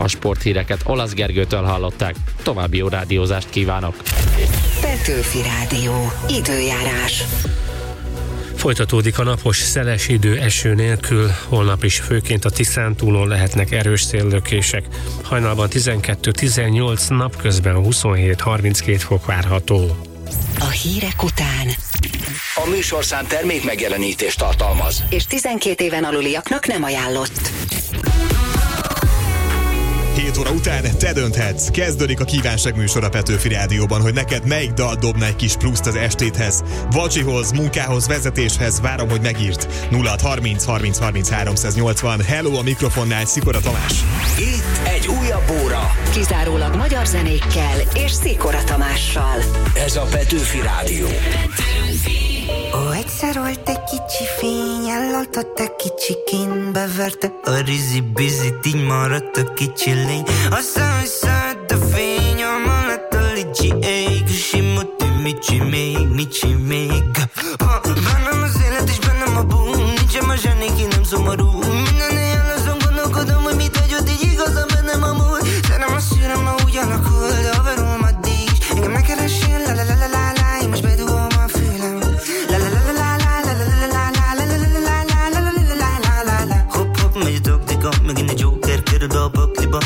A sporthíreket Olasz Gergőtől hallották. További jó rádiózást kívánok! Petőfi Rádió. Időjárás. Folytatódik a napos, szeles idő eső nélkül, holnap is főként a Tiszántúlon lehetnek erős széllökések. Hajnalban 12-18, napközben 27-32 fok várható. A hírek után A műsorszám termék megjelenítést tartalmaz. és 12 éven aluliaknak nem ajánlott. 7 óra után te dönthetsz. Kezdődik a kívánság műsor a Petőfi Rádióban, hogy neked melyik dal dobna egy kis pluszt az estéthez. Vacsihoz, munkához, vezetéshez, várom, hogy megírd. 0630 30 30 380. Hello, a mikrofonnál Szikora Tamás. Itt egy újabb óra. Kizárólag magyar zenékkel és Szikora Tamással. Ez a Petőfi Rádió. Ó, egyszer volt egy kicsi fény, ellontott egy kicsikén, beverte a rizi-bizit, így maradt a kicsi lény. Aztán visszaállt a fény, amellett a licsi ég, simoti, micsi még. Bennem az élet és bennem a boom, nincsen ma zseni, ki nem szomorú. Minden éjjel azon gondolkodom, hogy mit hagyott így igazán bennem amúgy. Szerem a szűrem, ma úgy alakul, de haverom addig is. Engem ne keresél, la-la-la-la-la-la, én most bedugom a fülem. Megy a taktika, megint egy Joker kerül be a pakliba.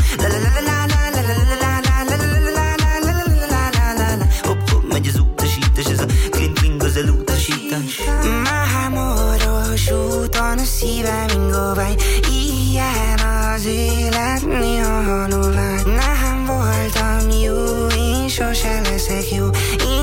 Hopp, megy az utasítás, ez a kling-kling, az elutasítás. Mámoros úton a szívem ingovány, ilyen az élet, néha halulvány. Nem voltam jó, én sose leszek jó,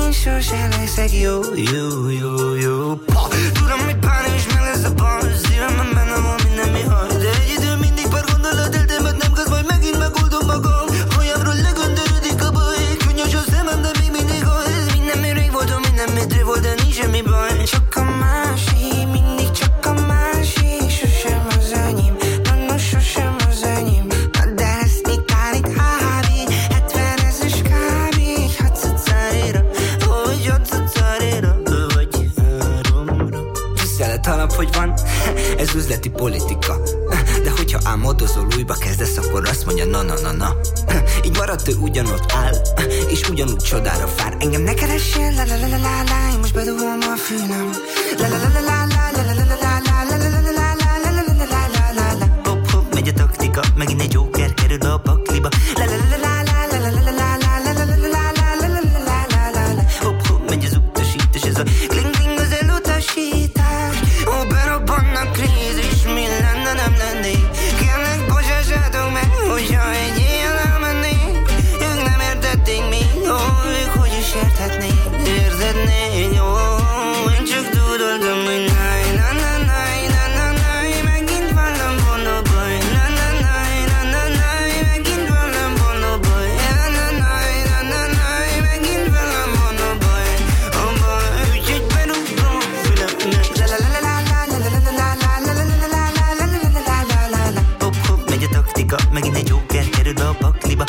jó. Tudom, hogy pánik és meg lesz a bal, szívemben bennem van minden mi hal. De egy idő mindig pár gondolat eltémed, nem kezd, majd megint megoldom magam. Hajámról legöndörödik a baj, könnyes a szemem, de még mindig az. Minden mi rég voltam, minden mi dré volt, de nincs semmi baj. Csak a másik, mindig csak a másik, sosem az enyém, sosem az enyém. De ezt nikánik hábi, 70 ezres kábi, 6 carira, hogy 6 carira, vagy 3-ra. Tisztelet alap, hogy van, ez üzleti politika. De hogyha álmodozol, újba kezdesz, akkor azt mondja na. Így maradt ő ugyanott áll, és ugyanúgy csodára vár. Engem ne keressél, la-la-la-la-la, én most bedugom a fülem. Hopp, megy a taktika, megint egy Joker kerül be a pakliba. Hopp, megy az utasítás, ez a kling-kling, az elutasítás. Ó, berobban a krízis, mi lenne, nem lennék. Kérlek, bocsássátok meg, hogyha egy éjjel elmennék. Ők nem értették még, ők hogy is érthetnék. Ó, én csak tudodom, hogy megint velem van a baj. Megint velem van a baj. Megint velem van a baj. Úgyhogy berúgom Hopp, megy a taktika, megint egy Joker kerül be a pakliba.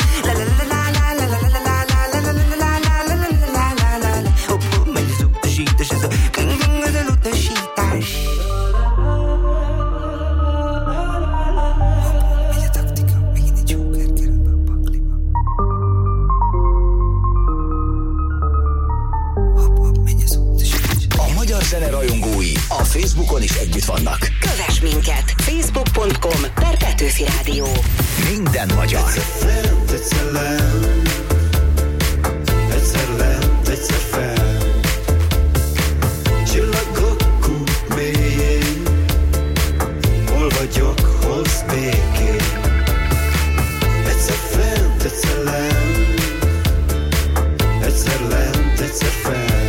Hopp, megy az utasítás, ez a kling-kling, az elutasítás. Megy a taktika, megint egy Joker kerül be a pakliba. Hopp, megy az utasítás. A magyar zene rajongói a Facebookon is együtt vannak. Kövess minket! Facebook.com/Petőfi Rádió. Minden magyar. Egyszer lent, egyszer fel. Csillagok kút mélyén, hol vagyok, hozz békén. Egyszer fent, egyszer lent, egyszer fel.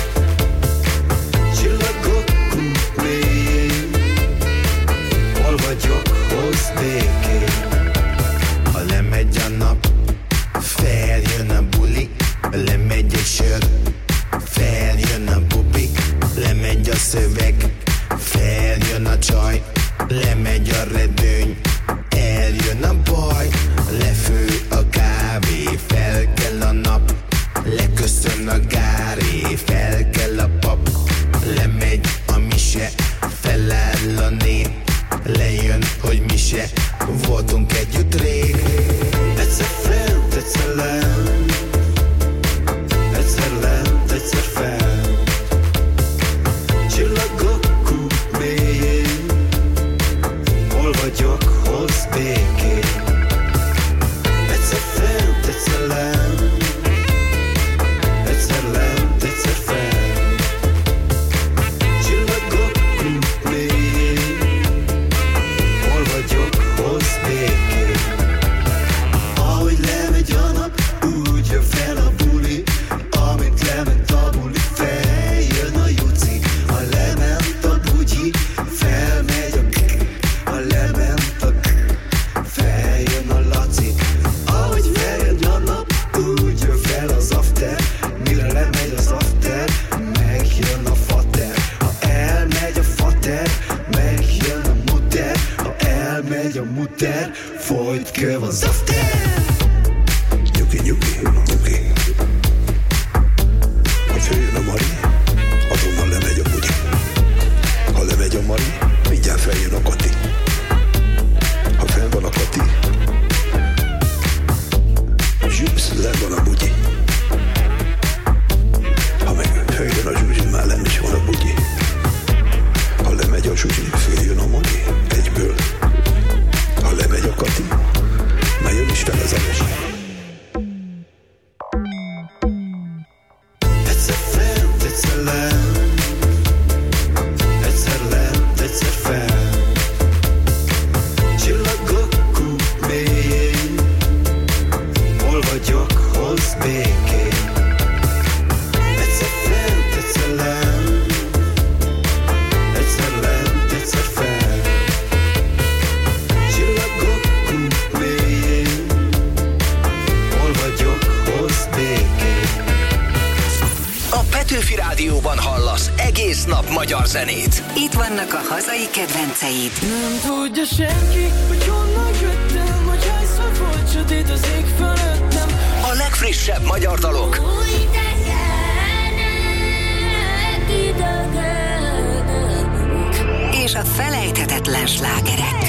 Csillagok kút mélyén, hol vagyok, hozz békén. Ha lemegy a nap, fel Nyugi, nyugi, nyugi. Ha följön a Mari, azonnal lemegy a bugyi. Ha lemegy a Mari, mindjárt feljön a Kati. Ha fenn van a Kati, zsupsz, le van a bugyi. Ha meg följön a Zsuzsi, már nem is van a bugyi. Ha lemegy a Zsuzsi, följön a Mari, egyből. Ha lemegy a Kati, már jön is fel az eres. Egyszer fent, egyszer lent, egyszer lent, egyszer fent. Csillagok kúp mélyén, hol vagyok, hozz békén. Egyszer fent, egyszer lent, egyszer lent, egyszer fent. Csillagok kúp mélyén, hol vagyok, hozz békén. A Petőfi Rádióban hallasz egész nap magyar zenét. Itt vannak a hazai kedvenceid. Nem tudja senki, hogy honnan jöttem, hogy hányszor volt sötét az ég fölöttem. A legfrissebb magyar dalok. Új És a felejthetetlen slágerek.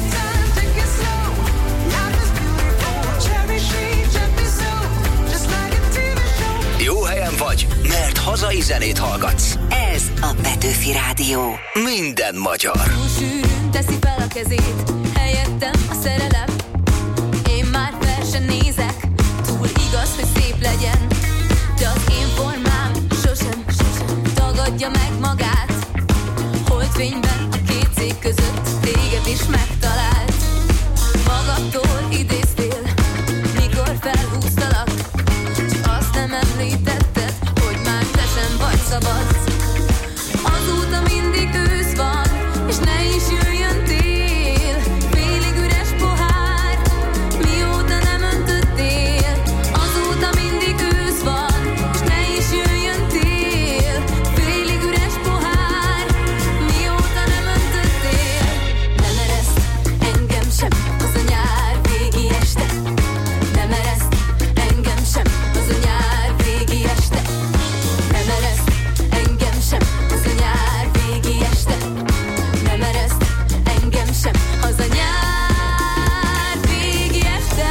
Jó helyen vagy, mert hazai zenét hallgatsz. Ez a Petőfi Rádió. Minden magyar. Sűrűn teszi fel a kezét, helyettem a szerelem. Én már fel sem nézek, túl igaz, hogy szép legyen. De az én formám sosem tagadja meg magát. Holdfényben a két szék között téged is megtalált. Magadtól idéztél, mikor felhúztalak. Csak azt nem említetted, hogy már te sem vagy szabad. Azóta mindig ősz van, és ne is jöjjön tél. Félig üres pohár, mióta nem öntöttél. Azóta mindig ősz van, és ne is jöjjön tél. Félig üres pohár, mióta nem öntöttél. Nem ereszt engem sem az a nyár végi este. Nem ereszt engem sem az a nyár végi este. Nem ereszt engem sem az a nyár végi este. Nem ereszt engem sem az a nyár végi este.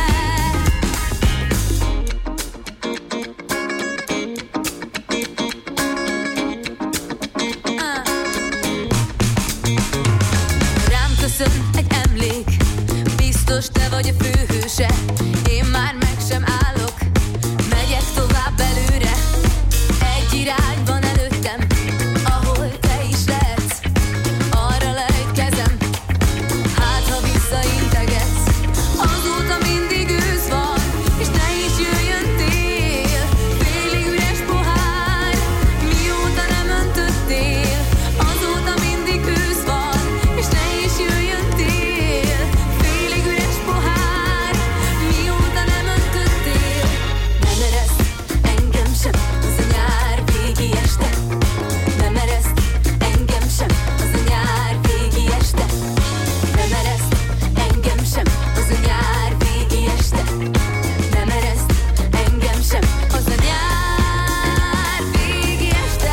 Rám köszön egy emlék, biztos te vagy a főhőse. Én már meg sem állok, megyek tovább előre. Egy irány van előttem, ahol te is lehetsz. Arra lejt kezem, hát ha visszaintegetsz. Azóta mindig ősz van, és ne is jöjjön tél. Félig üres pohár, mióta nem öntöttél. Azóta mindig ősz van, és ne is jöjjön tél. Félig üres pohár, mióta nem öntöttél. Nem ereszt engem sem az a nyár végi este. Nem ereszt engem sem az a nyár végi este. Nem ereszt engem sem az a nyár végi este. Nem ereszt engem sem az a nyár végi este.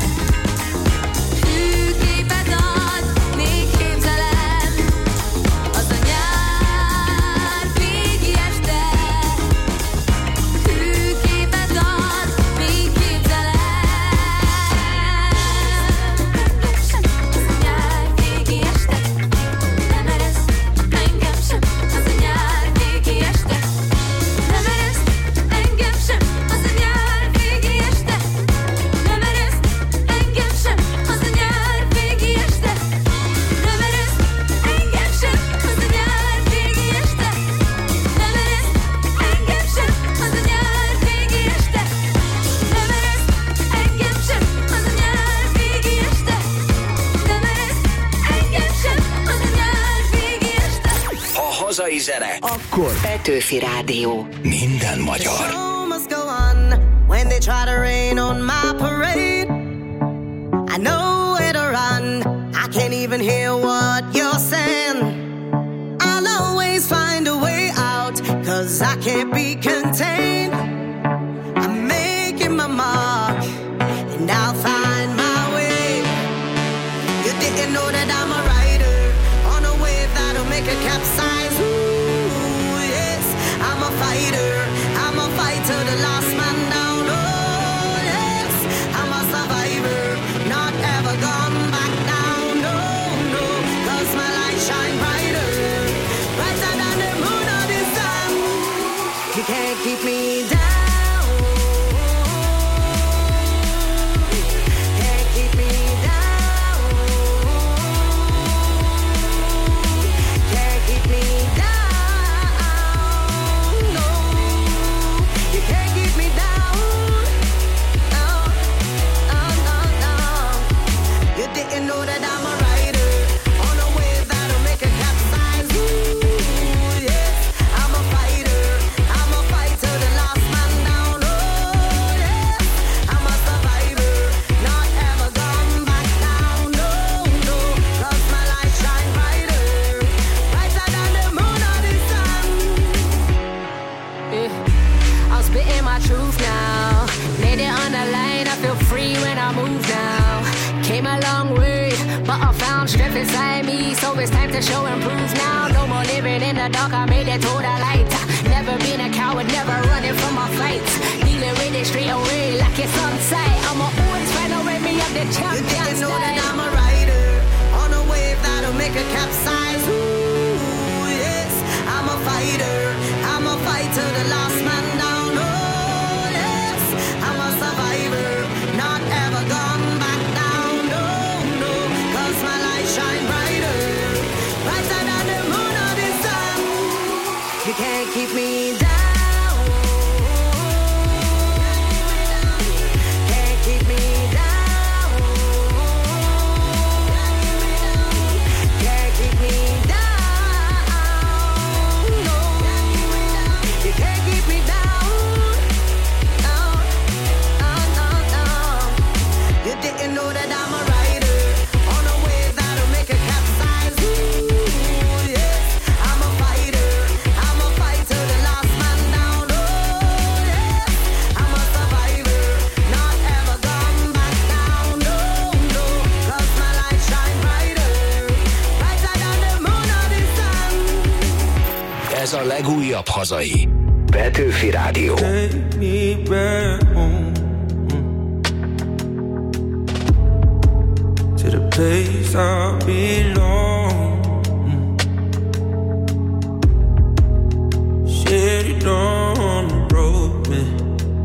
Hű képet ad, még képzelem, az a nyár végi este. Hű képet ad, még hazai zene. Akkor Petőfi Rádió. Minden magyar. The show must go on when they try to rain on my parade. I know where to run. I can't even hear what you're saying. I'll always find a way out. 'cause I can't be contained. I'm making my mark, and I'll find my way. You didn't know that I'm a rider on a wave that'll make a capsize. Ooh, yes, I'm a fighter. I'm a fighter, the last man down. Oh, yes, I'm a survivor, not ever gone back down. No, no, 'cause my light shine brighter, brighter than the moon or the sun. You can't keep me down. Inside me, so it's time to show and prove now. No more living in the dark, I made it to the light. Never been a coward, never running from my fights. Dealing with it straight away like it's on sight. I'ma always find a way me up the champion. You didn't know that I'm a rider on a wave that'll make a capsize. Ooh, yes, I'm a fighter. I'm a fighter, the last man down. Oh, yes, I'm a survivor, not ever gone back down. No, no, 'cause my light shine brighter, brighter than the moon or the sun. You can't keep me down. Can't keep me down. Can't keep me down. No, you can't keep me down. No, no, no, no. You didn't know that I'm a rider on a wave that'll make a capsize. Ooh, yes, I'm a fighter. I'm a fighter, the last man down. Oh, yes, I'm a survivor, not ever gone back down. No, no, 'cause my light shine brighter, brighter than the moon or the sun. Ez a legújabb hazai Petőfi Rádió. Take me back home, to the place I belong. Said it on the road, man.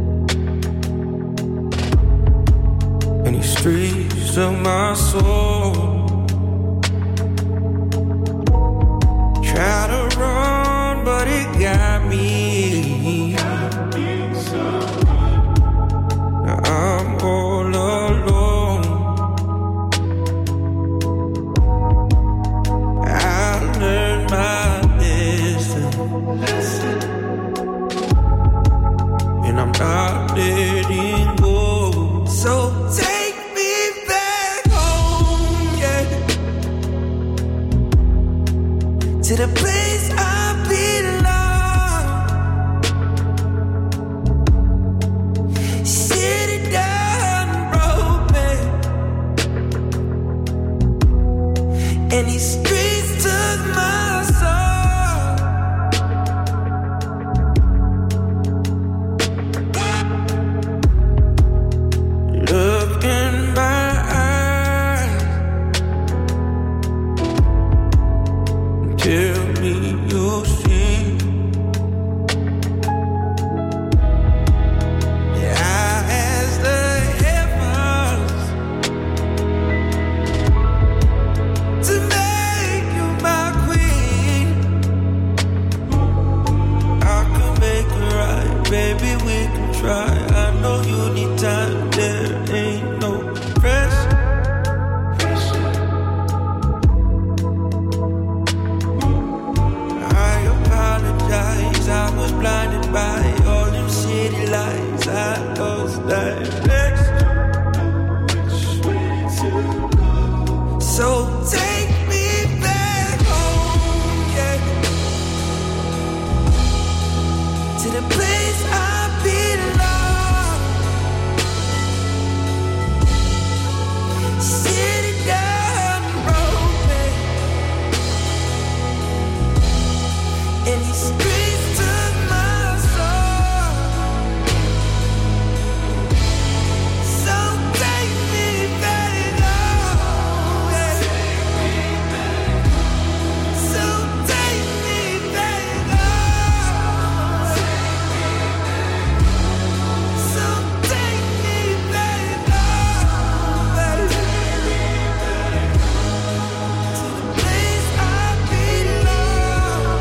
In these streets of my soul, try to run, but it got me. Now I'm all alone. I learned my lesson, and I'm not letting go. So take me back home, yeah, to the place I belong. Sit it down, road, man. And these streets took my soul. Look in my eyes, tell me you'll see. I ask the heavens to make you my queen. I can make it right, baby, we can try. I know you need time, there ain't no pressure. I apologize, I was blinded by all them city lights. I lost direction. So take me back home, yeah, to the place I belong. City down broken, and these streets took my soul. So take me back home. So take me back home. So take me back home, baby. To the place I belong.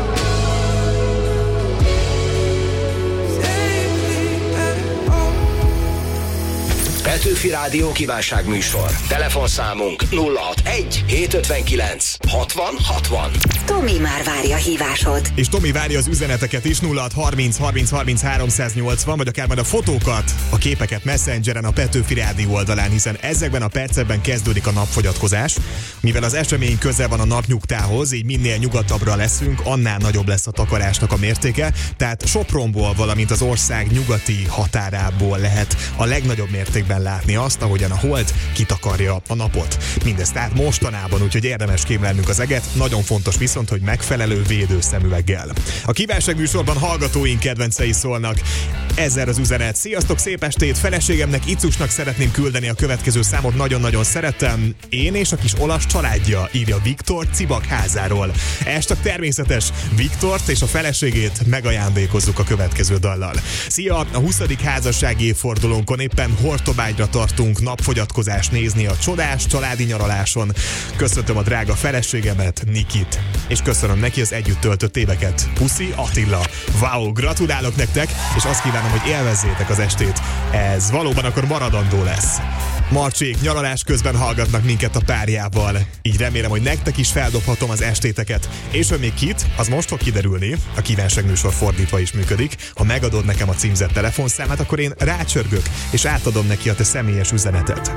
Take me back home. Petőfi Rádió kívánságműsor. Telefonszámunk 061 759 60 60. Tomi már várja a hívásod. És Tomi várja az üzeneteket is 0630 30 30 380, vagy akár majd a fotókat, a képeket Messengeren, a Petőfi Rádió oldalán, hiszen ezekben a percekben kezdődik a napfogyatkozás. Mivel az esemény közel van a napnyugtához, így minél nyugatabbra leszünk, annál nagyobb lesz a takarásnak a mértéke, tehát Sopronból, valamint az ország nyugati határából lehet a legnagyobb mértékben látni azt, ahogyan a hold kitakarja a napot. Mindezt tehát mostanában, úgyhogy érdemes kémlelnünk az eget, nagyon fontos viszont, hogy megfelelő védőszemüveggel. A kívánságműsorban hallgatóink kedvencei szólnak. Ezzel az üzenet. Sziasztok, szép estét! Feleségemnek, Icusnak szeretném küldeni a következő számot, nagyon-nagyon szeretem. Én és a kis olasz családja, írja Viktor Cibak házáról. Ezt csak természetes, Viktort és a feleségét megajándékozzuk a következő dallal. Szia! A 20. házassági évfordulónkon éppen Hortobágyra tartunk napfogyatkozást nézni a csodás családi nyaraláson. Köszöntöm a drága feleségemet, Nikit, és köszönöm neki az együtt töltött éveket. Puszi, Attila. Wow, gratulálok nektek, és azt kívánom, hogy élvezzétek az estét. Ez valóban akkor maradandó lesz. Marcsék nyaralás közben hallgatnak minket a párjával, így remélem, hogy nektek is feldobhatom az estéteket. És hogy még kit, az most fog kiderülni, a kívánságműsor fordítva is működik. Ha megadod nekem a címzett telefonszámát, akkor én rácsörgök, és átadom neki a te személyes üzenetet.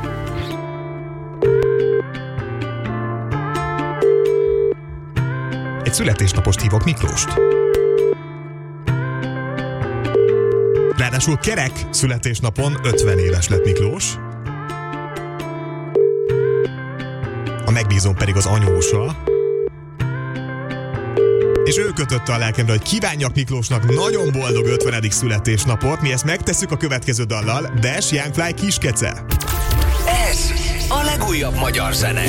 Egy születésnapost hívok Miklóst. Ráadásul kerek születésnapon 50 éves lett Miklós. A megbízom pedig az anyósa. És ő kötötte a lelkemre, hogy kívánjak Miklósnak nagyon boldog 50. születésnapot. Mi ezt megtesszük a következő dallal. Dash, Young Fly, Kiskece. Ez a legújabb magyar zene.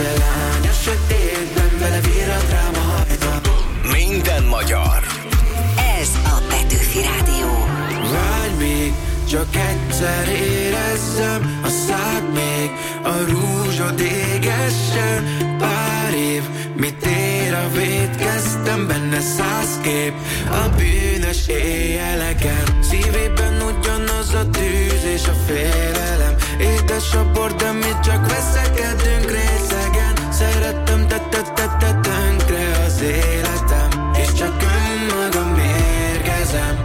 Minden magyar. Ez a Petőfi Rádió. Várj még, csak egyszer érezzem a szád még, a rúzsod égessen. Pár év, mit ér a vétkeztem, benne 100 kép a bűnös éjjeleken. Szívében ugyanaz a tűz és a félelem. Édes a bor, de mi csak veszekedünk részegen. Szerettem, te tönkre az életem, és csak önmagam mérgezem.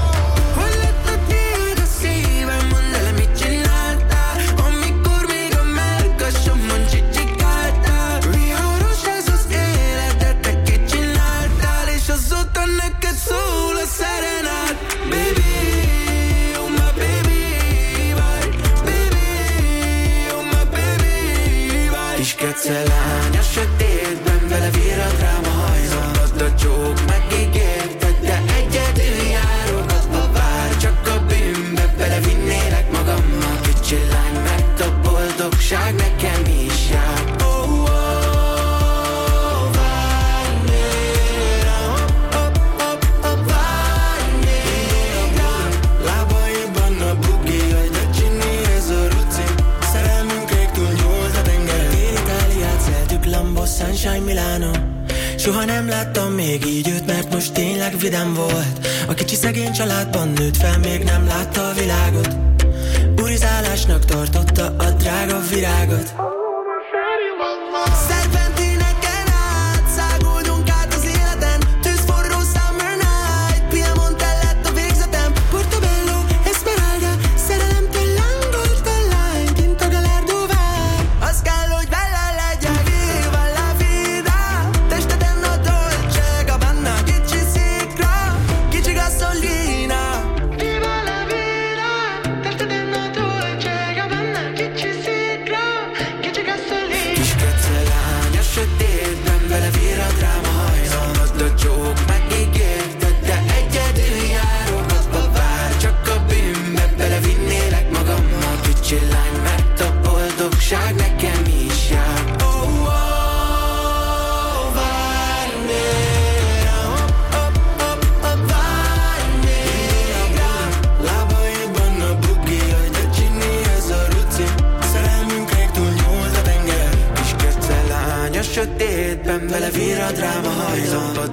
Kiskece lány a sötétben, vele virrad rám a hajzom. Add a csók, megígérted, de egyedül járogatva vár. Csak a bűnbe belevinnélek magammal. Kicsi lány, mert a boldogság nekem is jár. Sunshine Milano. Soha nem láttam még így őt, mert most tényleg vidám volt. A kicsi szegény családban nőtt fel, még nem látta a világot. Urizálásnak tartotta a drága virágot. Szerpentineken át száguldunk át az életen. Tűzforró summer night, Piemonte lett a végzetem. Portobello, Esmeralda, szerelemtől lángolt a lány, kint a Gallardo vár. Az kell, hogy vele legyen. Kicsi gasszó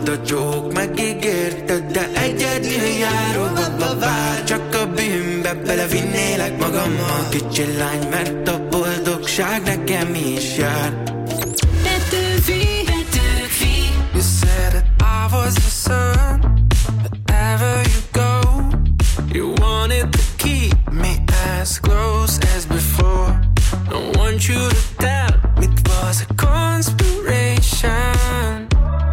a joke, megígérted, de egyedül járóba vár. Csak a bűnbe belevinnélek magammal, kicsi lány, mert a boldogság nekem is jár. Petőfi, Petőfi. You said that I was the sun, wherever you go. You wanted to keep me as close as before. Don't want you to tell me it was a conspiration.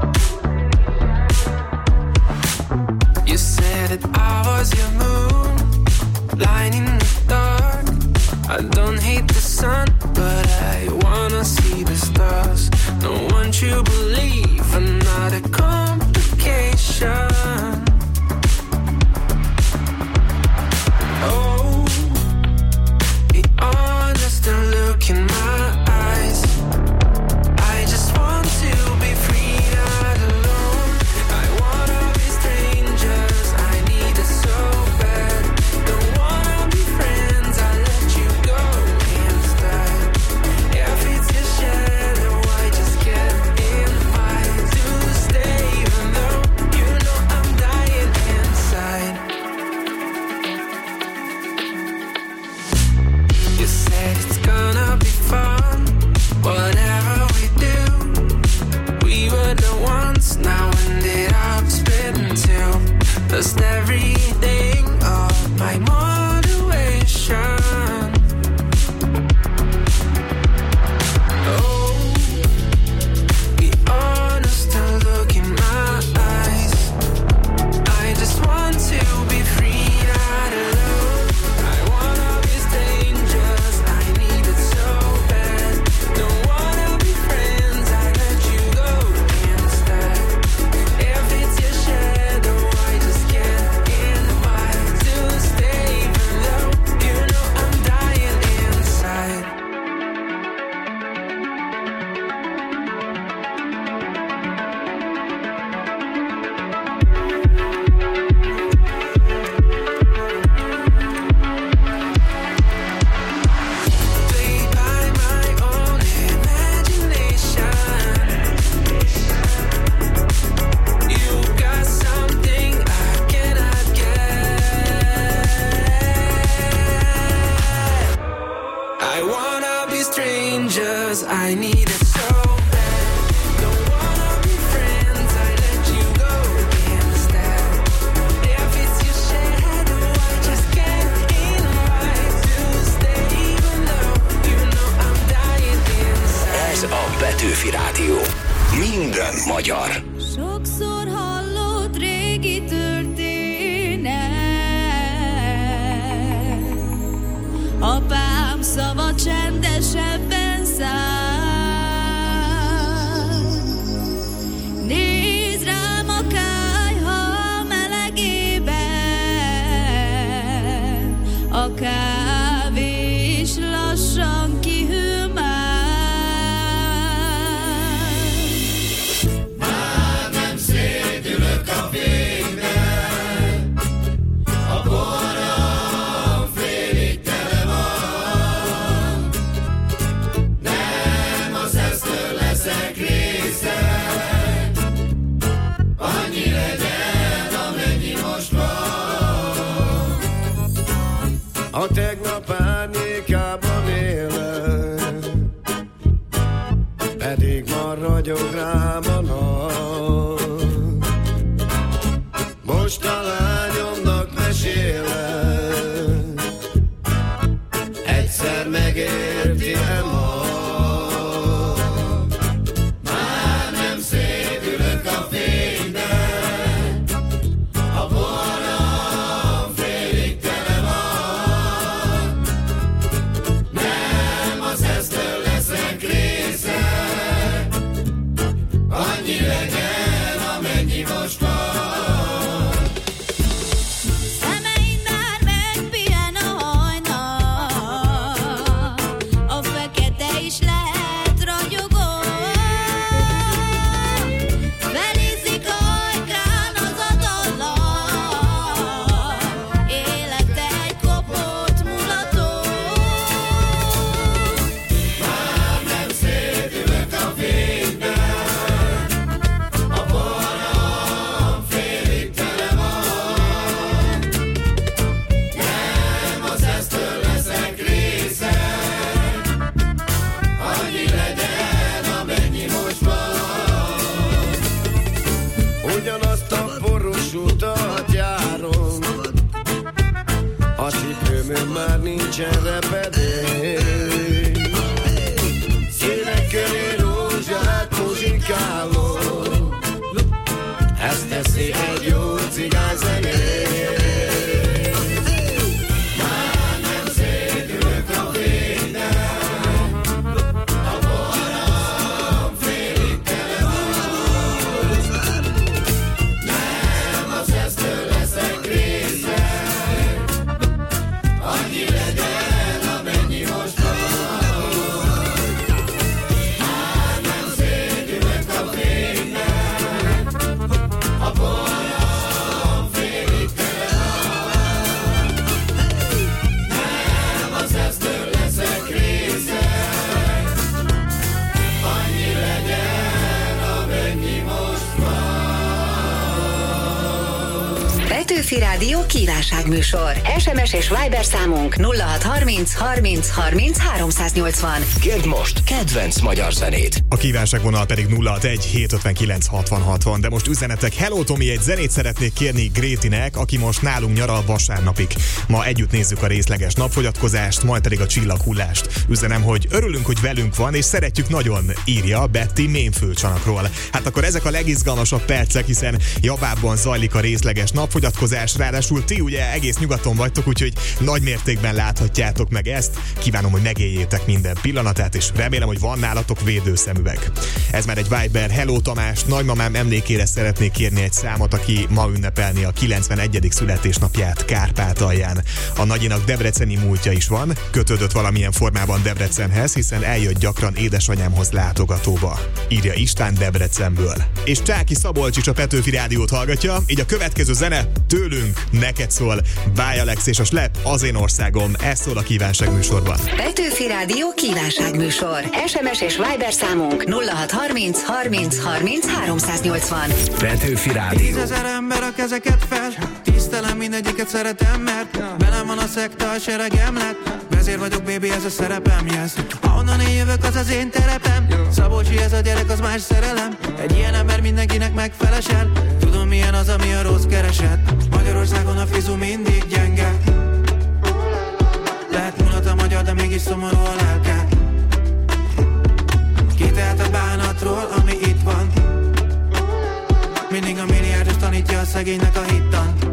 You said that I was your moon, lying in the dark. I don't hate the sun, but I wanna see the stars. Don't want you to believe another complication. Oh, be honest and look in my eyes. I just want to be free, not alone. I wanna be strangers, I need it so bad. Don't wanna be friends, I let you go instead. If it's your shadow, I just can't invite to stay, even though you know I'm dying inside. You said it's gonna be fun, whatever we do. We were the ones, now ended up splitting two. Lost everything of my motivation. Oh, be honest and look in my eyes. I just want to be free, not alone. I wanna be strangers, I need it so bad. Don't wanna be friends, I let you go instead. If it's your shadow, I just can't invite to stay, even though you know I'm dying inside. Played by my own imagination. You got something I cannot get. I wanna be strangers, I need it so bad. Don't wanna be friends, I let you go instead. If it's your shadow, I just can't invite to stay, even though you know I'm dying inside. Ez a Petőfi Rádió. Minden magyar. Sokszor hallott régi történet, apám szava csendesebben száll. Nézd rám a kályha melegében, a kávé is lassan kihűl már. A tegnap árnyékában élek, pedig ma ragyog rám a nap. Most a lányomnak mesélek, egyszer megérti-e ma? Már nem szédülök a fényben, a poharam félig tele van. Nem az esztől leszek része, annyi legyen, amennyi most van. cipőmön már nincsen repedék. Szívek köré rózsát muzsikálok, ezt teszi egy jó cigányzenét. Már nem szédülök a fénynek, a borom félig tele van. Nem az esztől leszek részeg, annyi legyen, amennyi most van. Már nem szédülök a fénynek, a borom félig tele van. Nem az esztől leszek részeg, annyi legyen, amennyi most van. Petőfi Rádió kívánságműsor. SMS és Viber számunk 0630 30 30 380. Kérd most kedvenc magyar zenét. A kívánságvonal pedig 061 759 60 60. De most üzenetek. Hello Tomi, egy zenét szeretnék kérni Grétinek, aki most nálunk nyaral vasárnapig. Ma együtt nézzük a részleges napfogyatkozást, majd pedig a csillaghullást. Üzenem, hogy örülünk, hogy velünk van, és szeretjük nagyon, írja Betty Mémföldcsanakról. Hát akkor ezek a legizgalmasabb percek, hiszen Javában zajlik a részleges napfogyatkozás, ráadásul ti ugye egész nyugaton vagytok, úgyhogy nagy mértékben láthatjátok meg ezt. Kívánom, hogy megéljétek minden pillanatát, és remélem, hogy van nálatok védőszemüveg. Ez már egy Viber. Hello Tamás, nagymamám emlékére szeretnék kérni egy számot, aki ma ünnepelni a 91. születésnapját Kárpátalján. A nagyinak debreceni múltja is van, kötődött valamilyen formában Debrecenhez, hiszen eljött gyakran édesanyámhoz látogatóba. Írja István Debrecenből. És Csáki Szabolcsics a Petőfi Rádiót hallgatja, így a következő zene tőlünk neked szól. Bye Alex és a Slep, az én országom, ez szól a kívánságműsorban. Petőfi Rádió kívánságműsor. SMS és Viber számunk 0630 30 30 380. Petőfi Rádió. 10 000 ember a kezeket fel, tisztelem mindegyiket szeretem, mert velem van a szekta, a seregem lett. Vezér vagyok, baby, ez a szerepem, yes. Ahonnan én jövök, az az én terepem. Szabolcsi, ez a gyerek, az más szerelem. Egy ilyen ember mindenkinek megfelesel. Tudom, milyen az, ami a rossz keresett. Magyarországon a fizu mindig gyenge. Lehet mulat a magyar, de mégis szomorú a lelke. Kitelt a bánatról, ami itt van. Mindig a milliárdos tanítja a szegénynek a hittant.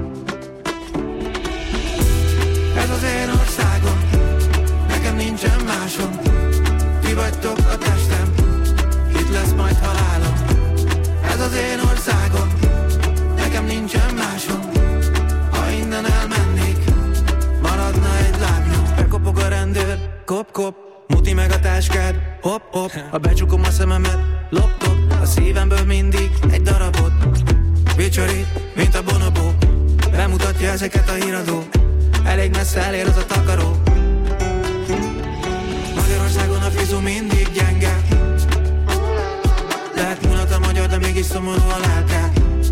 Ez az én országom, nekem nincsen másom. Ti vagytok a testem, itt lesz majd halálom. Ez az én országom, nekem nincsen másom. Ha innen elmennék, maradna egy lábnyom. Bekopog a rendőr, kop-kop, muti meg a táskád, hop-hop. Ha becsukom a szememet, lop-top, a szívemből mindig egy darabot. Vicsorít, mint a bonobó, bemutatja ezeket a híradó. Elég messze elér az a takaró. Magyarországon a fizu mindig gyenge. Lehet mulat a magyar, de mégis szomorú a lelke.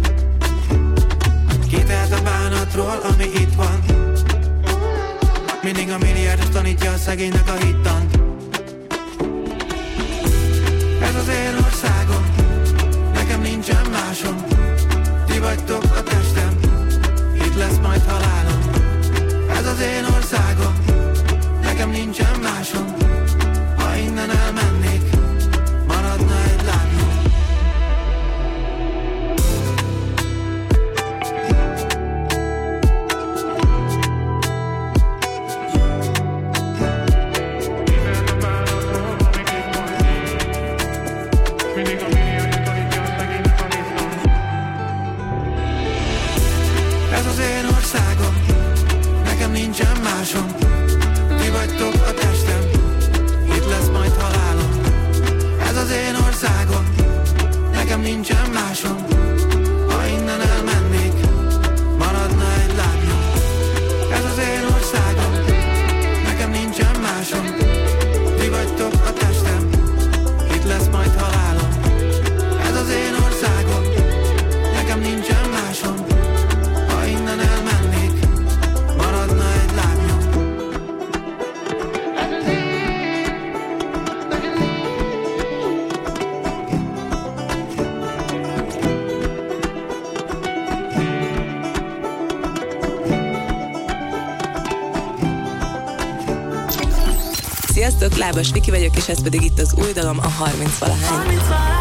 Kitelt a bánatról, ami itt van. Mindig a milliárdos tanítja a szegénynek a hittant. Ez az én országom, nekem nincsen másom. Ti vagytok a testem, itt lesz majd halálom. Ez az én országom, nekem nincsen másom. Ha innen elmennék, maradna egy lábnyom. Sziasztok, Lábas Viki vagyok, és ez pedig itt az új dalom, a 30-valahány.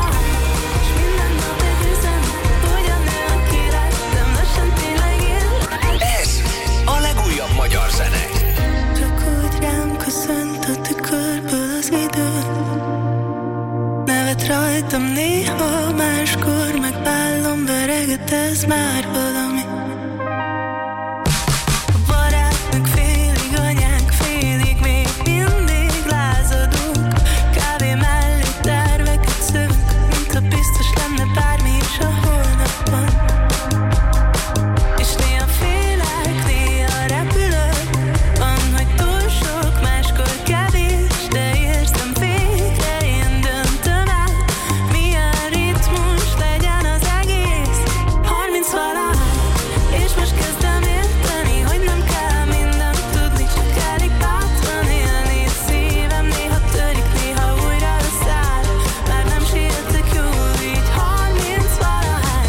Ez a legújabb magyar zene. Csak úgy rám köszönt a tükörből az idő. Nevet rajtam néha, máskor megbállom, vereget, ez már valami. A barátnak félig, anyánk félig, még mindig lázadunk. Kávé mellé terveket szövünk, mint ha biztos lenne bármi is a holnapban. És néha félek, néha repülök. Van, hogy túl sok, máskor kevés, de érzem végre, én döntöm el, milyen ritmus legyen az egész. 30-valahány, és most kezdem érteni, hogy nem kell mindent tudni, csak elég bátran élni. Szívem néha törik, néha újra leszáll, már nem sietek jól így. 30-valahány.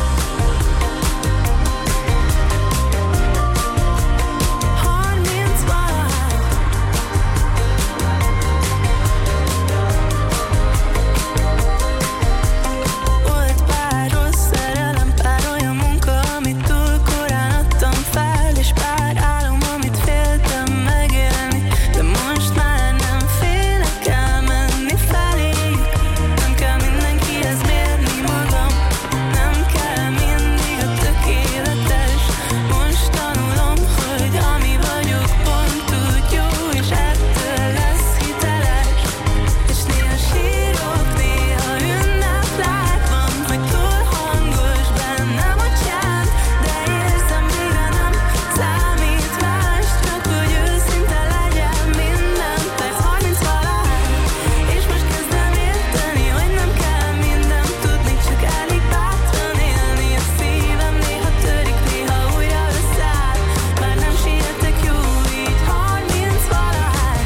Volt pár rossz szerelem, pár olyan munka, amit túl korán adtam fel, és pár álom, amit féltem megélni, de most már nem félek elmenni feléjük. Nem kell mindenkihez mérni magam, nem kell mindig a tökéletes. Most tanulom, hogy ami vagyok pont úgy jó, és ettől lesz hiteles. És néha sírok, néha ünneplek, van, hogy túl hangos bennem a csend, de érzem végre nem számít más, csak hogy őszinte legyen minden perc. 30-valahány, és most kezdem érteni, hogy nem kell mindent tudni, csak elég bátran élni. A szívem néha törik, néha újra leszáll, már nem sietek jó így. 30-valahány.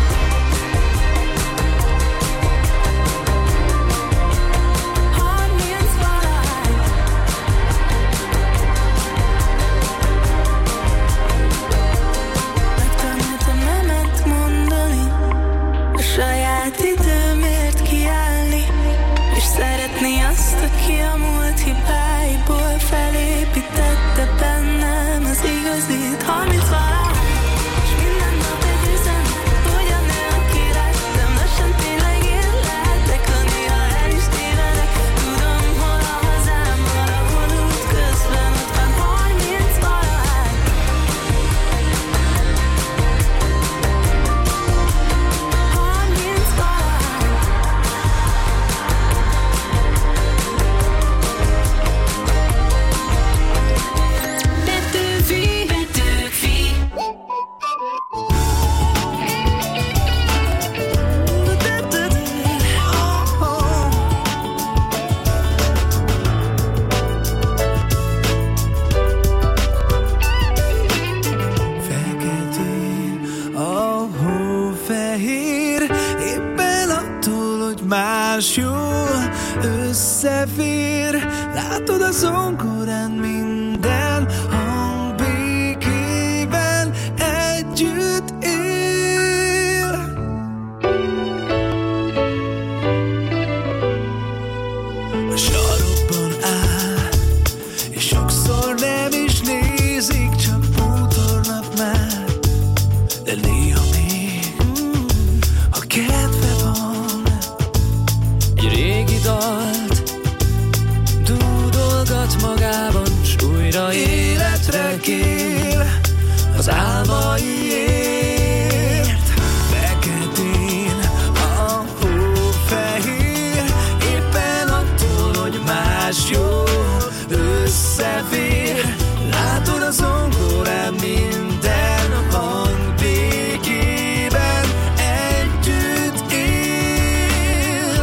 Megtanultam nemet mondani, a saját időmért kiállni, és szeretni azt, aki a múlt hibáiból felépítette bennem az igazit. 30-valahány, és minden nap egy üzenet, ugyan aki lettem, lassan tényleg én lehetek, ha néha el is tévedek. Tudom, hol a hazám, valahol út közben, ott van 30-valahány. 30-valahány. Petőfi. Feketén a hófehér, éppen attól, hogy más jól összefér. Látod a zongorán minden hang békében együtt él. A sarokban áll, és sokszor nem is nézik, csak bútornak már, de néha még, ha kedve van, Egy régi dalt dúdolgat magában, s újra életre kél az álmaiért. Feketén a hófehér, éppen attól, hogy más jól összefér. Látod a zongorán minden hang békében együtt él.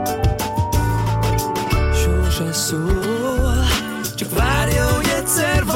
Sose szól, csak várja, hogy egyszer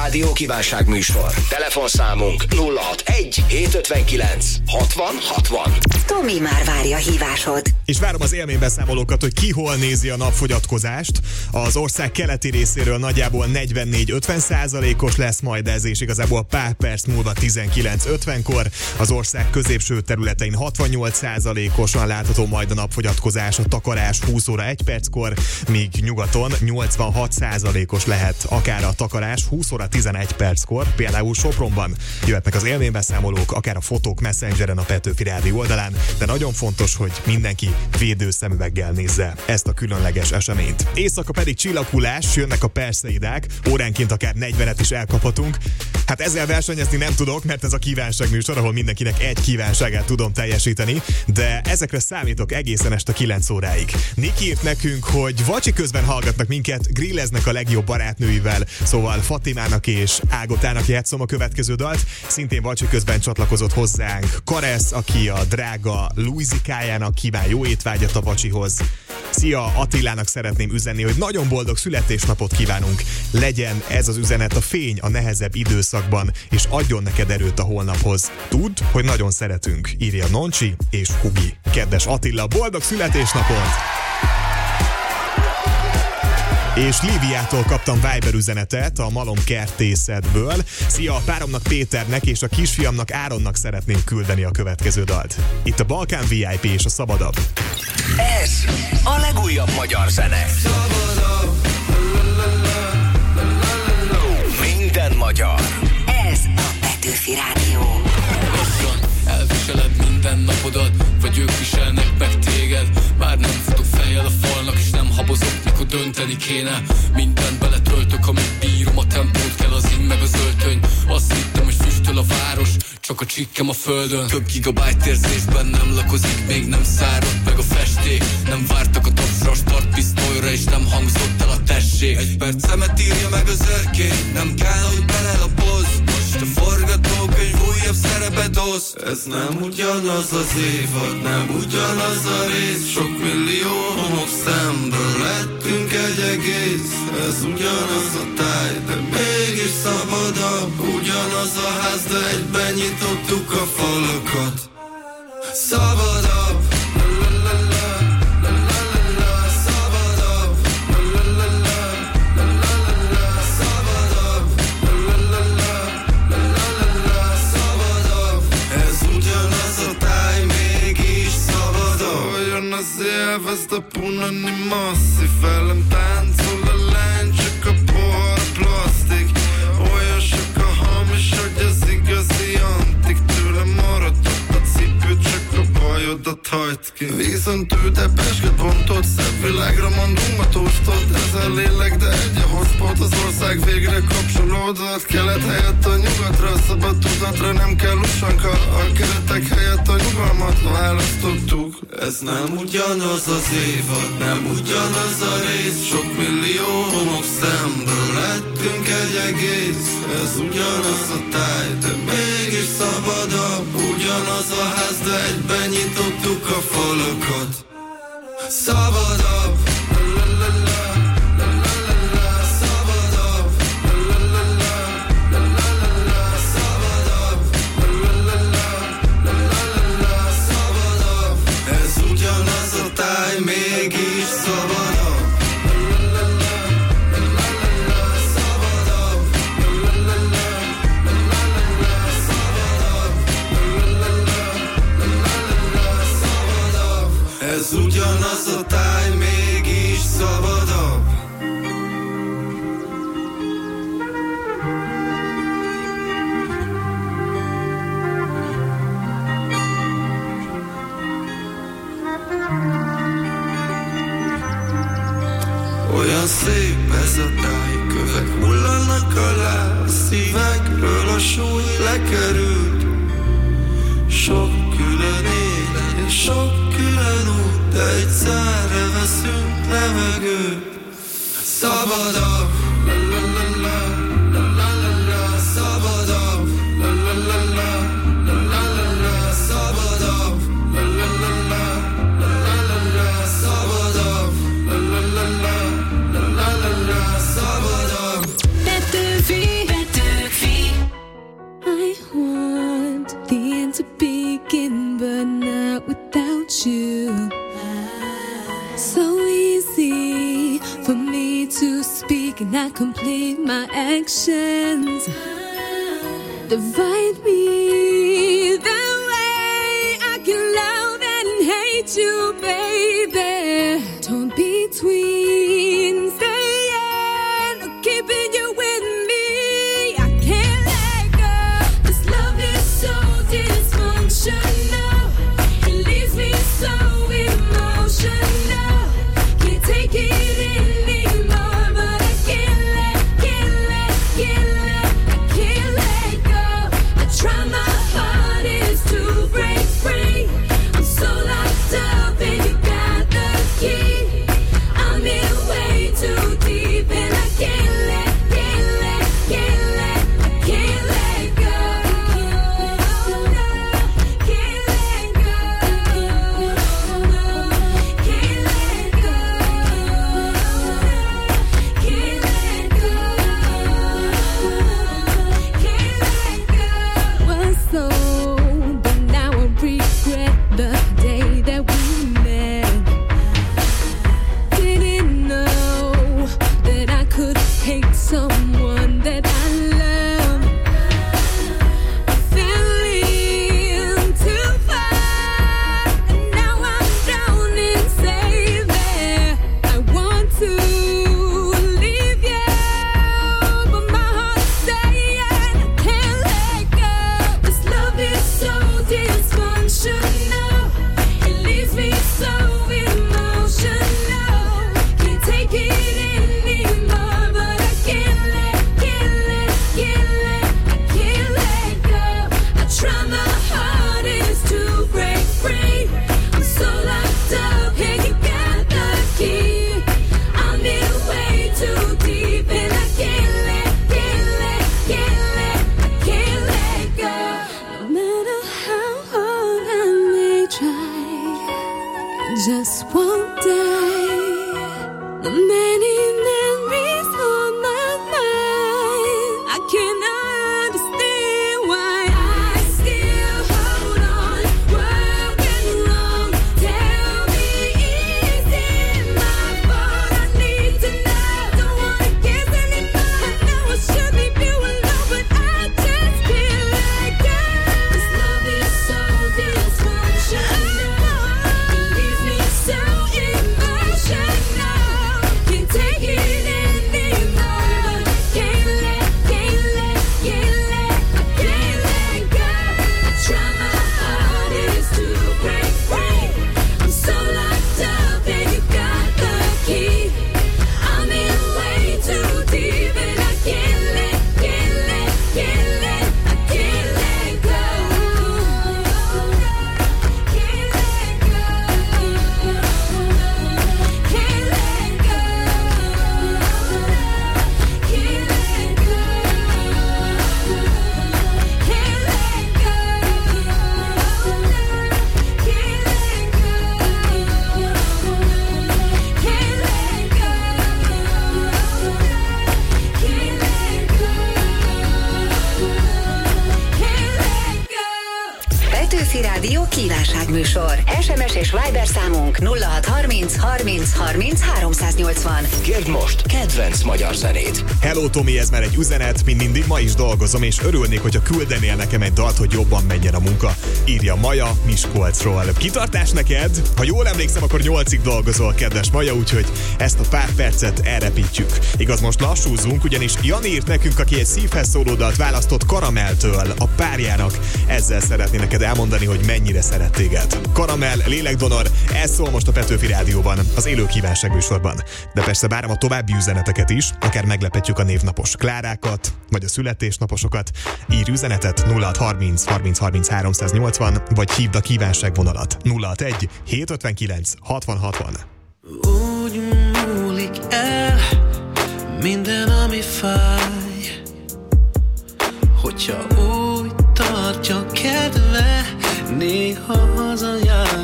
Rádió Kívánság műsor. Telefonszámunk 061 759 60 60. Tomi már várja hívásod. És várom az élménybeszámolókat, hogy ki hol nézi a napfogyatkozást. Az ország keleti részéről nagyjából 44-50%-os lesz majd ez, és igazából pár perc múlva 19:50-kor. Az ország középső területein 68%-osan látható majd a napfogyatkozás, a takarás 20 óra 1 perckor, míg nyugaton 86%-os lehet akár a takarás 20 óra 11 perckor, például Sopronban jöhetnek az élménybeszámolók, akár a fotók Messengeren a Petőfi Rádió oldalán, de nagyon fontos, hogy mindenki védőszemüveggel nézze ezt a különleges eseményt. Éjszaka pedig csillaghullás, jönnek a perszeidák, óránként akár 40-et is elkaphatunk. Hát ezzel versenyezni nem tudok, mert ez a kívánság műsor, ahol mindenkinek egy kívánságát tudom teljesíteni, de ezekre számítok egészen este 9 óráig. Niki írt nekünk, hogy vacsi közben hallgatnak minket, grilleznek a legjobb barátnőivel, szóval Fatimának és Ágotának játszom a következő dalt. Szintén vacsi közben csatlakozott hozzánk Karesz, aki a drága Luizikájának kíván jó étvágyat a vacsihoz. Szia, Attilának szeretném üzenni, hogy nagyon boldog születésnapot kívánunk. Legyen ez az üzenet a fény a nehezebb időszakban, és adjon neked erőt a holnaphoz. Tudd, hogy nagyon szeretünk, írja Noncsi és Hugi. Kedves Attila, boldog születésnapot! És Líviától kaptam Viber üzenetet a Malom kertészetből. Szia, a páromnak Péternek és a kisfiamnak Áronnak szeretném küldeni a következő dalt. Itt a Balkán VIP és a Szabadabb. Ez a legújabb magyar zene. Szabadabb. Minden magyar. Ez a Petőfi Rádió. Lassan elviseled minden napodat, vagy ők viselnek meg téged. Már nem futok fejjel a falnak, és nem habozok, mikor dönteni kéne. Mindent beletöltök, amit bírom, a tempót kell az ing meg az öltöny. Azt hittem, hogy füstöl a város, csak a csikkem a földön. Több gigabyte érzésben nem lakozik, még nem szárad meg a festék. Nem vártak a tapsra, start pisztolyra, és nem hangzott el a tessék. Egy percemet írja meg az örkény, nem kell, hogy belelapozz. Most a forgatókönyv újabb szerepet osz. Ez nem ugyanaz az évad, nem ugyanaz a rész. Sok millió homok szemből lettünk egy egész. Ez ugyanaz a táj, de mégis szabadabb. Ugyanaz a ház, de egyben nyitottuk a falakat. Szabadabb. Elveszd a punani masszív, velem táncol a lány, csak a pohar plasztik. Olyan sok a hamis, hogy az igazi antik. Tőlem maradott a cipő, csak a bajodat hagyd ki. Viszont ő de pesket bontott, szebb világra mondunk a tosztot. Ez a lélek, de egy a hotspot, az ország végre kapcsolódott. Kelet helyett a nyugatra, szabad tudatra, nem kell usanka. A keretek helyett a nyugalmat választottuk. Ez nem ugyanaz az évad, nem ugyanaz a rész. Sok millió homok szemből lettünk egy egész. Ez ugyanaz a táj, de mégis szabadabb. Ugyanaz a ház, de egyben nyitottuk a falakat. Szabadabb. Mégis szabadabb. Ez ugyanaz a táj, mégis szabadabb. Olyan szép ez a táj, kövek hullanak alá, a szívekről a súly lekerült. Sok külön élet, sok külön út, de egyszerre veszünk levegőt. Szabadabb, la la la la, la la la la, szabadabb, la la la la, la la la la, szabadabb, la la la la, la la la la, szabadabb, la la la la, la la la la, szabadabb. Petőfi cannot complete my actions. Divide me that way. I can love and hate you, baby. Torn between staying or keeping you with me. I can't let go. This love is so dysfunctional. It leaves me so emotional. Can't take it anymore, but I can't let go. I try my hardest to break free. I'm so locked up and you got the key. I'm in way too deep and I can't let go. Was so, but now I regret the day that we met. Didn't know that I could hate someone that I love. I fell in too far, and now I'm drowning safely. I want to leave you, but my heart's saying I can't let go. This love is so dysfunctional. It leaves me so emotional. Can't take it anymore, but I can't let go. I try my hardest to break free. I'm so locked up and you got the key. I'm in way too deep and I can't let go. No matter how hard I may try, I just won't die. The many memories on my mind, I can't understand why I still hold on. What went wrong? Tell me, is it my fault? I need to know. Don't wanna guess anymore. I know I should leave you alone, but I just can't let go. This love is so dysfunctional. It leaves me so emotional. Can't take it anymore. Can't let go. I try my hardest to break free. I'm so locked up and you got the key. I'm in way too deep and I can't let go. Petőfi Rádió kívánságműsor. SMS és Viber számunk 0630 30 30 380. Kérd most kedvenc magyar zenét. Hello Tomi, ez már egy üzenet, mint mindig ma is dolgozom, és örülnék, hogyha küldenél nekem egy dalt, hogy jobban menjen a munka. Írja Maja Miskolcról. Kitartás neked! Ha jól emlékszem, akkor 8-ig dolgozol, kedves Maja, úgyhogy ezt a pár percet elrepítjük. Igaz, most lassúzunk, ugyanis Jani írt nekünk, aki egy szívhez szóló dalt választott Karamelltől a párjának. Ezzel szeretné neked elmondani, hogy mennyire szeret téged. Karamell, lélekdonor, ez szól most a Petőfi Rádióban, az élő kívánságműsorban. De persze várom a további üzeneteket is, akár meglepetjük a névnapos Klárákat, vagy a születésnaposokat. Írj üzenetet 0630 30 30 380, vagy hívd a kívánságvonalat 061 759 60 60. Úgy múlik el minden, ami fáj, hogyha úgy tartja kedve, néha hazajár.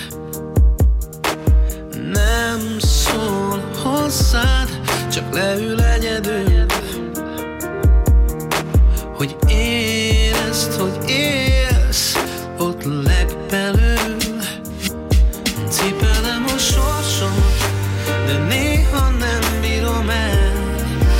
Nem szól hozzád, csak leül egyedül, hogy érezd, hogy élsz ott legbelül. Cipelem a sorsom, de néha nem bírom el,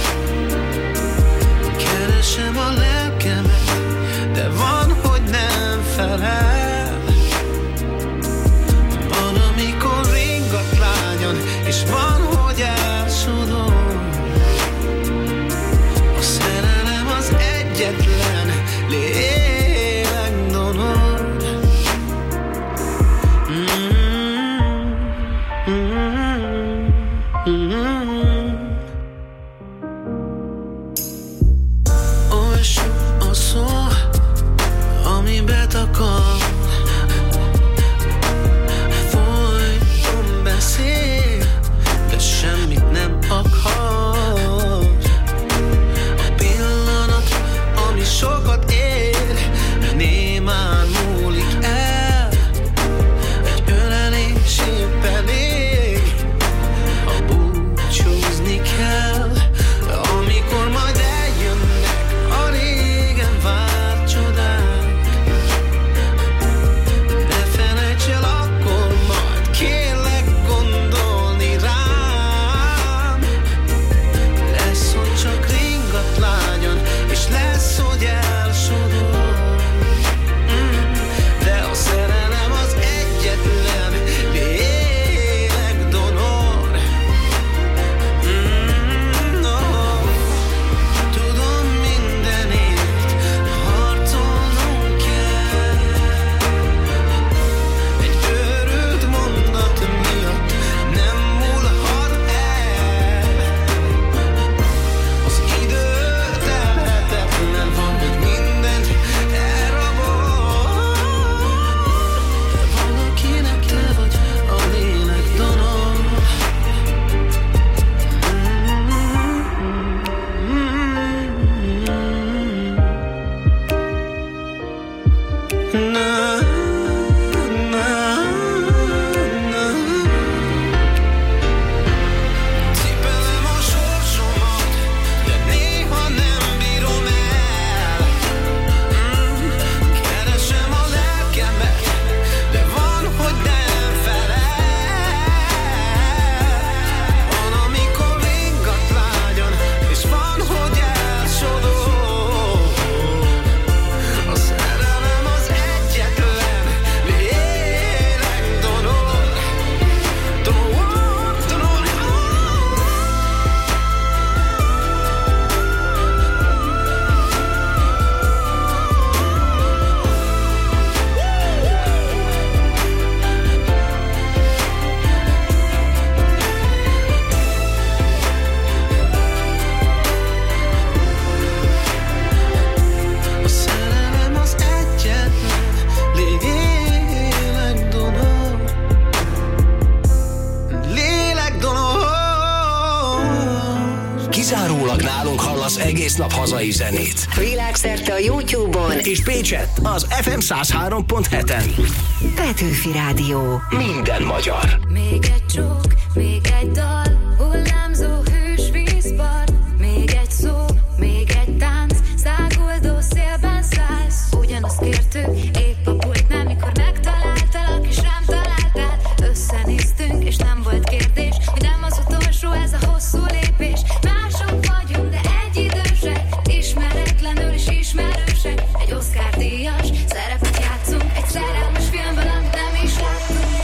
Kizárólag nálunk hallasz egész nap hazai zenét. Világszerte a YouTube-on és Pécsett az FM 103.7-en. Petőfi Rádió. Minden magyar. Még egy csók, még egy dal, hullámzó hős vízpart, még egy szó, még egy tánc, száguldó szélben szállsz. Ugyanazt kértük, épp a pultnál, mikor megtaláltalak, és rám találtál. Összenéztünk, és nem volt kérdés, hogy nem az utolsó, ez a hosszú lépés. Mások vagyunk, de egyidősek, ismeretlenül és ismerősek. Egy Oscar-díjas szerepet játszunk, egy szerelmes filmben, amit nem is láttunk.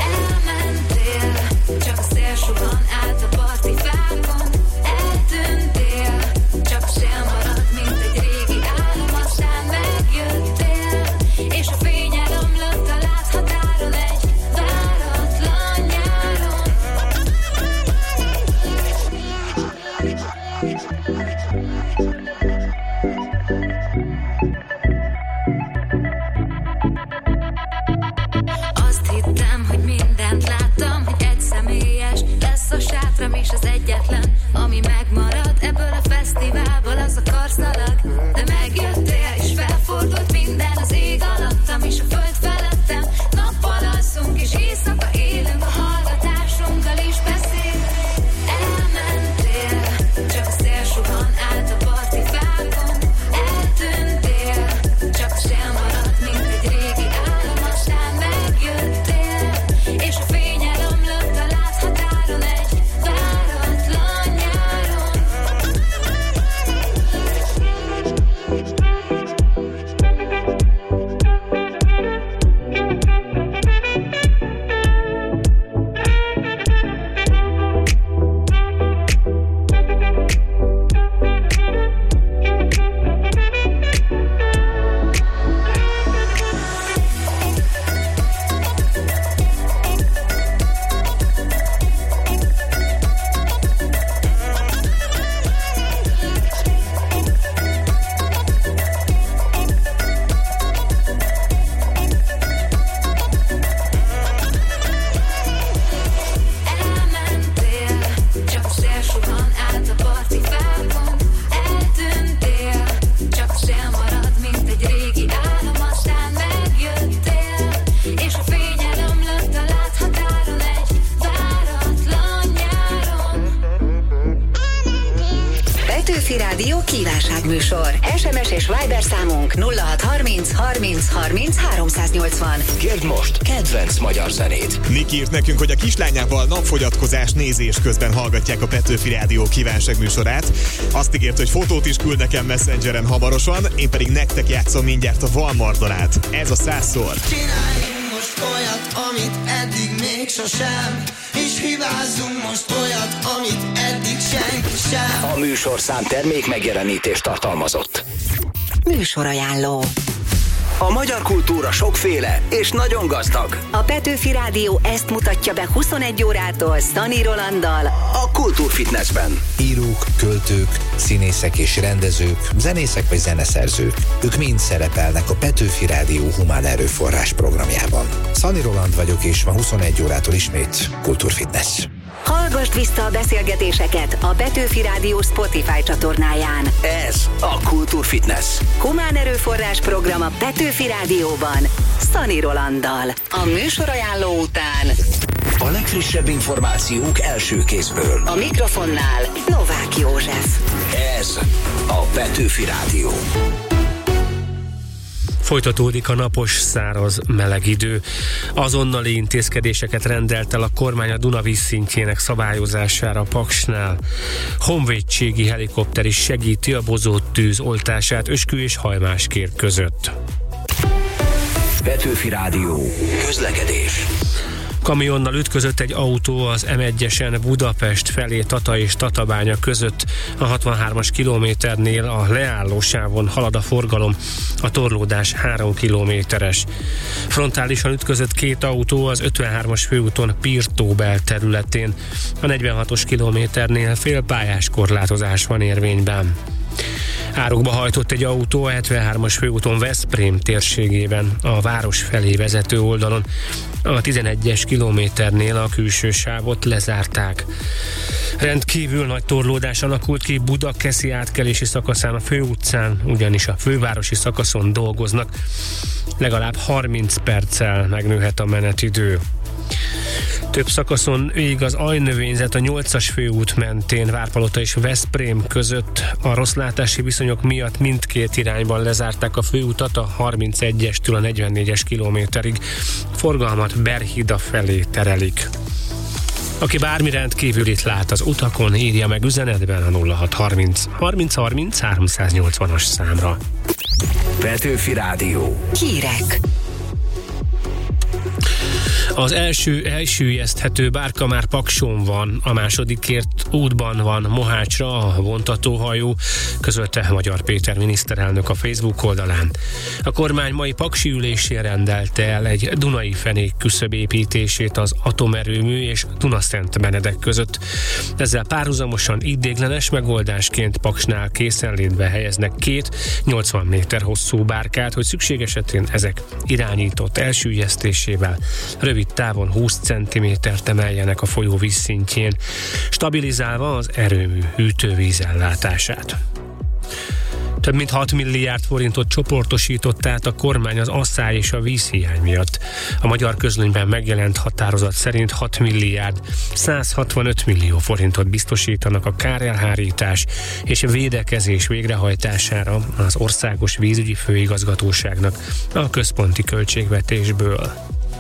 Elmentél, csak a szél suhan át a parti fákon. Eltűntél, csak a sél maradt, mint egy régi álom. Aztán megjöttél, és a fényed omlott a láthatáron egy váratlan nyáron. Azt hittem, hogy mindent láttam, hogy egy személyes lesz a sátram, és az egyetlen, ami megmarad ebből a fesztiválból, az a karszalag. De megjöttél, és felfordult minden az ég alattam, és a föld felettem. Nappal alszunk, és éjszaka élünk, a hallgatásunkkal is beszélünk. Elmentél, csak a szél suhan át a parti fákon. Eltűntél, csak a sél maradt, mint egy régi álom. Aztán megjöttél, és a fényed omlott a láthatáron egy váratlan nyáron. Elmentél, csak a sél suhan át a parti fákon. Eltűntél, csak a sél marad, mint egy régi álom. Aztán megjöttél, és a fényed omlott a láthatáron egy váratlan nyáron. Petőfi Rádió kívánságműsor. SMS és Viber számunk 0630 30 30 380. Kérd most kedvenc magyar zenét. Niki írt nekünk, hogy a kislányával napfogyatkozás nézés közben hallgatják a Petőfi Rádió kívánságműsorát. Azt ígért, hogy fotót is küld nekem Messengeren hamarosan, én pedig nektek játszom mindjárt a Valmardalát. Ez a 100-szor. Csináljunk most olyat, amit eddig még sosem, és hibázzunk most olyat, amit eddig senki sem. A műsorszám termék megjelenítést tartalmazott. Műsorajánló. A magyar kultúra sokféle és nagyon gazdag. A Petőfi Rádió ezt mutatja be 21 órától Szani Rolanddal. A Kultúrfitnessben. Írók, költők, színészek és rendezők, zenészek vagy zeneszerzők. Ők mind szerepelnek a Petőfi Rádió humán erőforrás programjában. Szani Roland vagyok, és ma 21 órától ismét Kultúrfitness. Hallgass Hallgasd vissza a beszélgetéseket a Petőfi Rádió Spotify csatornáján. Ez a Kultúrfitness. Humán erőforrás program a Petőfi Rádióban. Szani Rolanddal. A műsorajánló után a legfrissebb információk első kézből. A mikrofonnál Novák József. Ez a Petőfi Rádió. Folytatódik a napos, száraz, meleg idő. Azonnali intézkedéseket rendelt el a kormány a Duna vízszintjének szabályozására Paksnál. Honvédségi helikopter is segíti a bozóttűz oltását Öskü és Hajmáskér között. Petőfi Rádió. Közlekedés. Kamionnal ütközött egy autó az M1-esen Budapest felé Tata és Tatabánya között. A 63-as kilométernél a leállósávon halad a forgalom, a torlódás 3 kilométeres. Frontálisan ütközött két autó az 53-as főúton Pirtóbel területén. A 46-os kilométernél félpályás korlátozás van érvényben. Árokba hajtott egy autó a 73-as főúton Veszprém térségében, a város felé vezető oldalon. A 11-es kilométernél a külső sávot lezárták. Rendkívül nagy torlódás alakult ki Budakeszi átkelési szakaszán a főutcán, ugyanis a fővárosi szakaszon dolgoznak. Legalább 30 perccel megnőhet a menetidő. Több szakaszon ég az ajnövényzet a 8-as főút mentén Várpalota és Veszprém között. A rosszlátási viszonyok miatt mindkét irányban lezárták a főutat a 31-estől a 44-es kilométerig. Forgalmat Berhida felé terelik. Aki bármi rendkívülit lát az utakon, írja meg üzenetben a 0630 30 30 380-as számra. Petőfi Rádió. Hírek. Az első elsüllyeszthető bárka már Pakson van, a másodikért útban van Mohácsra a vontatóhajó, közölte Magyar Péter miniszterelnök a Facebook oldalán. A kormány mai paksi ülésén rendelte el egy Dunai fenék küszöb építését az atomerőmű és Dunaszent Benedek között. Ezzel párhuzamosan ideiglenes megoldásként Paksnál készenlétbe helyeznek két 80 méter hosszú bárkát, hogy szükség esetén ezek irányított elsüllyesztésével rövid távon 20 cm-t emeljenek a folyó vízszintjén, stabilizálva az erőmű hűtővízellátását. Több mint 6 milliárd forintot csoportosított át a kormány az asszály és a vízhiány miatt. A Magyar Közlönyben megjelent határozat szerint 6 milliárd 165 millió forintot biztosítanak a kárelhárítás és védekezés végrehajtására az Országos Vízügyi Főigazgatóságnak a központi költségvetésből.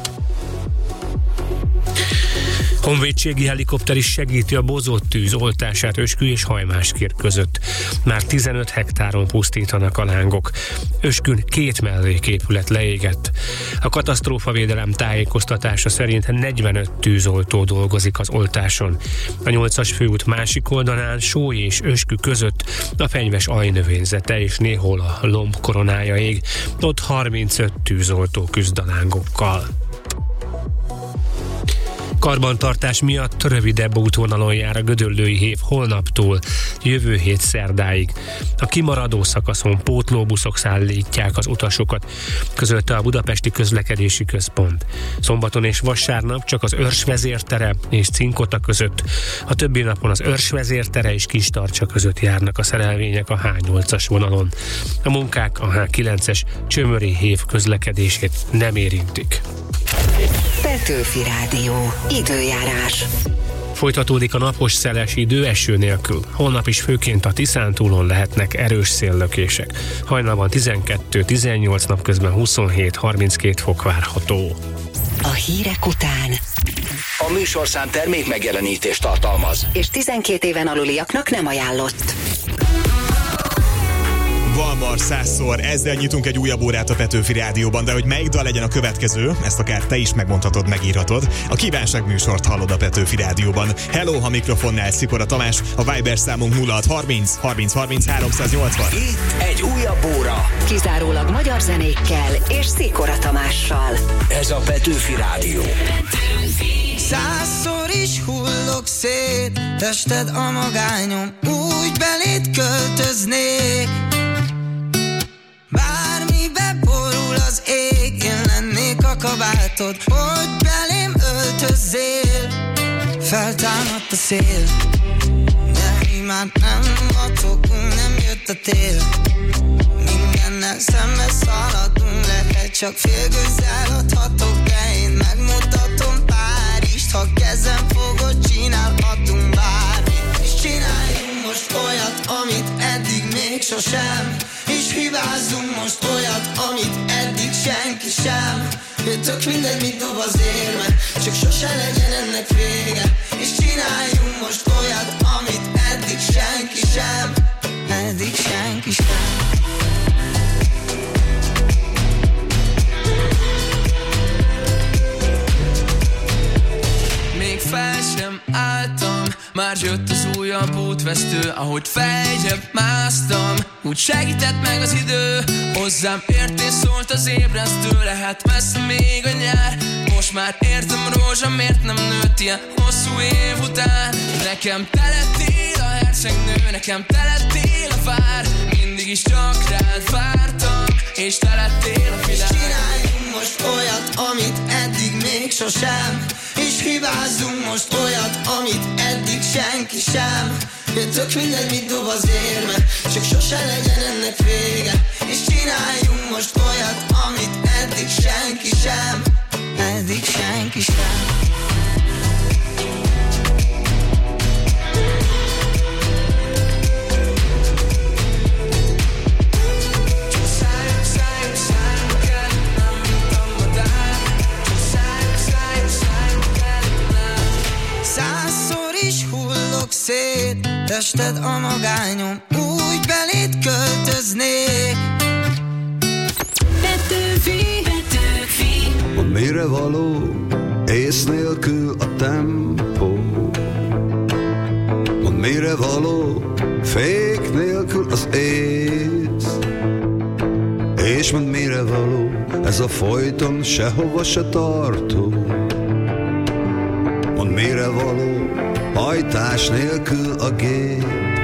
Honvédségi helikopter is segíti a bozóttűz oltását Öskü és Hajmáskér között. Már 15 hektáron pusztítanak a lángok. Öskün 2 melléképület leégett. A katasztrófavédelem tájékoztatása szerint 45 tűzoltó dolgozik az oltáson. A 8-as főút másik oldalán Sóly és Öskü között a fenyves ajnövényzete és néhol a lomb koronája ég. Ott 35 tűzoltó küzd a lángokkal. Karbantartás miatt rövidebb útvonalon jár a Gödöllői hév holnaptól jövő hét szerdáig. A kimaradó szakaszon pótlóbuszok szállítják az utasokat, közölte a Budapesti Közlekedési Központ. Szombaton és vasárnap csak az Örs vezértere és Cinkota között, a többi napon az Örs vezértere és Kistarcsa között járnak a szerelvények a H8-as vonalon. A munkák a H9-es Csömöri hév közlekedését nem érintik. Petőfi Rádió. Időjárás. Folytatódik a napos, szeles idő eső nélkül. Holnap is főként a Tiszántúlon lehetnek erős széllökések. Hajnalban 12-18, napközben 27-32 fok várható. A hírek után a műsorszám termék megjelenítést tartalmaz, és 12 éven aluliaknak nem ajánlott. Valmar 100-szor, ezzel nyitunk egy újabb órát a Petőfi Rádióban, de hogy melyik dal legyen a következő, ezt akár te is megmondhatod, megírhatod. A kívánság műsort hallod a Petőfi Rádióban. Hello, a mikrofonnál Szikora Tamás, a Viber számunk 0630 30 30 380. Itt egy újabb óra. Kizárólag magyar zenékkel és Szikora Tamással. Ez a Petőfi Rádió. 100-szor is hullok szét, tested a magányom, úgy beléd költöznék. Bármibe borul az ég, én lennék a kabátod, hogy belém öltözzél. feltámadt a szél, de mi már nem adhatunk, nem jött a tél. Mindennel szembe szaladunk, lehet csak félgőzzel adhatok, de én megmutatom Párizst, ha kezem fogod, csinálhatunk bármit. És csináljunk most olyat, amit eddig még sosem, és hibázzunk most olyat, amit eddig senki sem. Tök mindegy, mit dob az érme, csak sose legyen ennek vége. És csináljunk most olyat, amit eddig senki sem, eddig senki sem. Még fel sem álltam, már jött az újabb útvesztő. Ahogy feljebb másztam, úgy segített meg az idő. Hozzám értés szólt az ébresztő, lehet messze még a nyár. Most már értem, rózsa, miért nem nőtt ilyen hosszú év után. Nekem te lettél a hercegnő, nekem te lettél a vár. Mindig is csak rád vártam, és te lettél a világ. Csináljunk most olyat, amit eddig még sosem, és hibázzunk most olyat, amit eddig senki sem. Tök mindegy, mit dob az érme, csak sose legyen ennek vége. És csináljunk most olyat, amit eddig senki sem, eddig senki sem. Százszor is hullok szét, tested a magányom, úgy beléd költöznék. Petőfi, Petőfi. Mondd, mire való ész nélkül a tempó? Mondd, mire való fék nélkül az ész? És mondd, mire való ez a folyton sehova se tartó? Mondd, mire való hajtás nélkül a gép?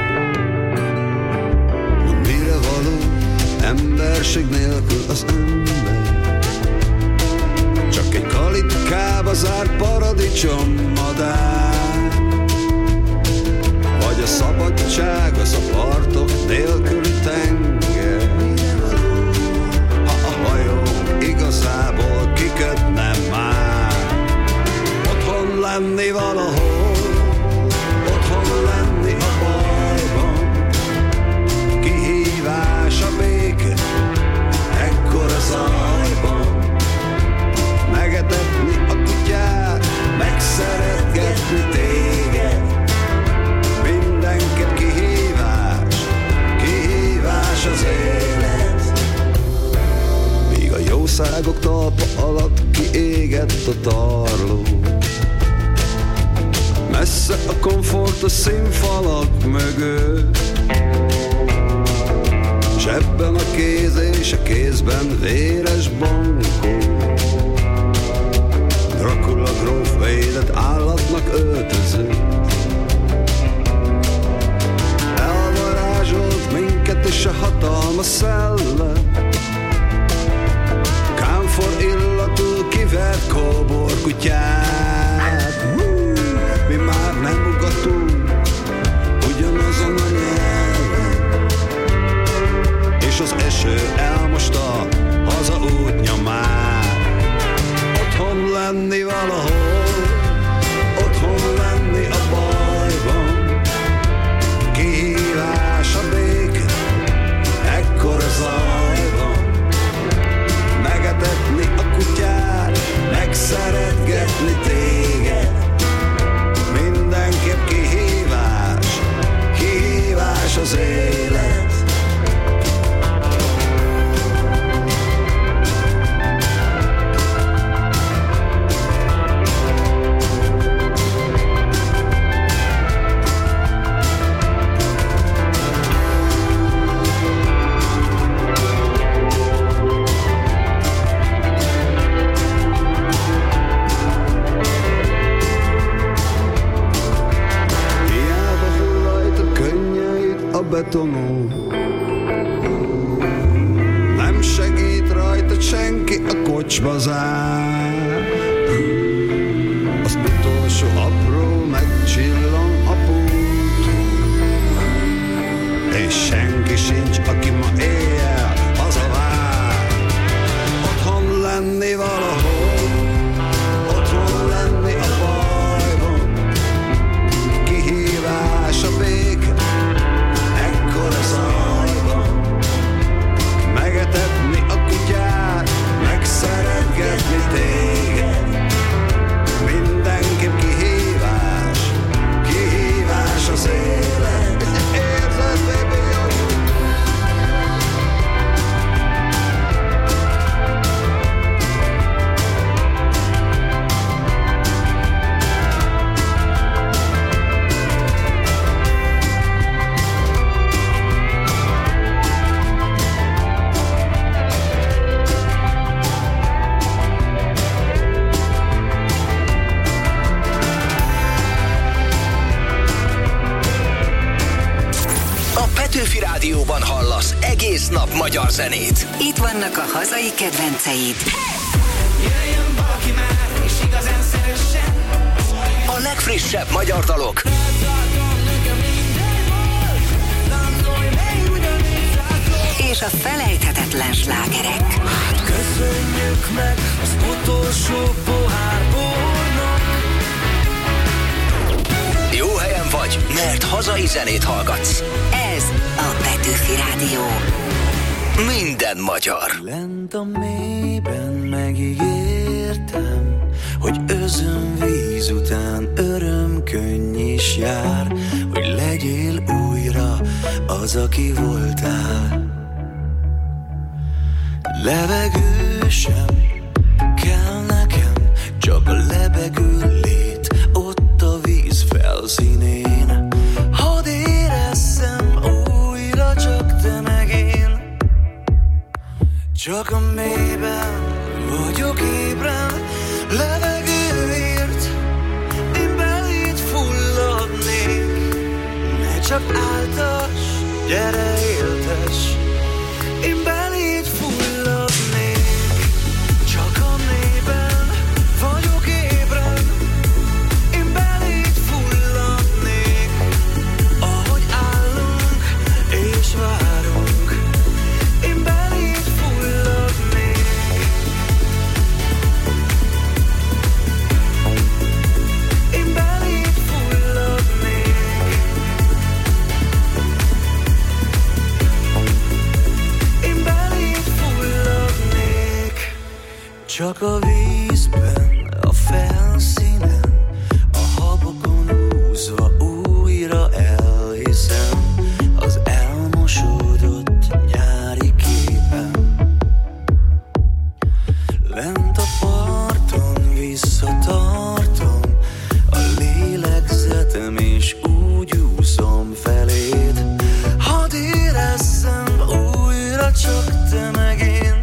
Mondd, mire való emberség nélkül az ember? Csak egy kalitkába zárt paradicsom madár, vagy a szabadság az a partok nélküli tenger? Ha a hajó igazából kikötne már, otthon lenni valahol, otthon lenni a bajban. Kihívás a béke ekkora zajban, megetetni a kutyát, megszeretgetni téged. Mindenkit kihívás, kihívás az élet. Míg a jószágok talpa alatt kiégett a tarló, messze a komfort a színfalak mögött, zsebben a kéz és a kézben véres bankó. Dracula gróf védett állatnak öltözött, elvarázsolt minket és a hatalma szellem. Kámfor illatú kivert kóborkutyát. Mi már nem ugatunk ugyanazon a nyelven, és az eső elmosta haza útnyomát. Otthon lenni valahol, otthon lenni a bajban. Kihívás a béke ekkora zajban, megetetni a kutyát, megszeretgetni téged. Mindenképp kihívás, kihívás az élet. Betonon. Nem segít rajta senki, a kocsma zár. Az utolsó apró egész nap magyar zenét. Itt vannak a hazai kedvenceid. Jöjjön valaki már, és igazán szeressen. A legfrissebb magyar dalok. És a felejthetetlen slágerek. Köszönjük meg az utolsó pohár bornak. Jó helyen vagy, mert hazai zenét hallgatsz. Ez a Petőfi Rádió. Minden magyar. Lent a mélyben megígértem, hogy özönvíz után örömkönny is jár, hogy legyél újra az, aki voltál. Levegő sem kell nekem, csak a lebegő lét ott a víz felszínén. Hadd érezzem újra csak te meg én. Csak a mélyben vagyok ébren, levegőért én beléd fulladnék. Ne csak áltass, gyere éltess, én beléd fulladnék. Csak a mélyben vagyok ébren, én beléd fulladnék. Ahogy állunk és várunk, én beléd fulladnék. Én beléd fulladnék. Én beléd fulladnék. Csak a vízben, a felszínen, a habokon húzva újra elhiszem az elmosódott nyári képen. Lent a parton visszatartom a lélegzetem, és úgy úszom feléd. Hadd érezzem újra csak te meg én.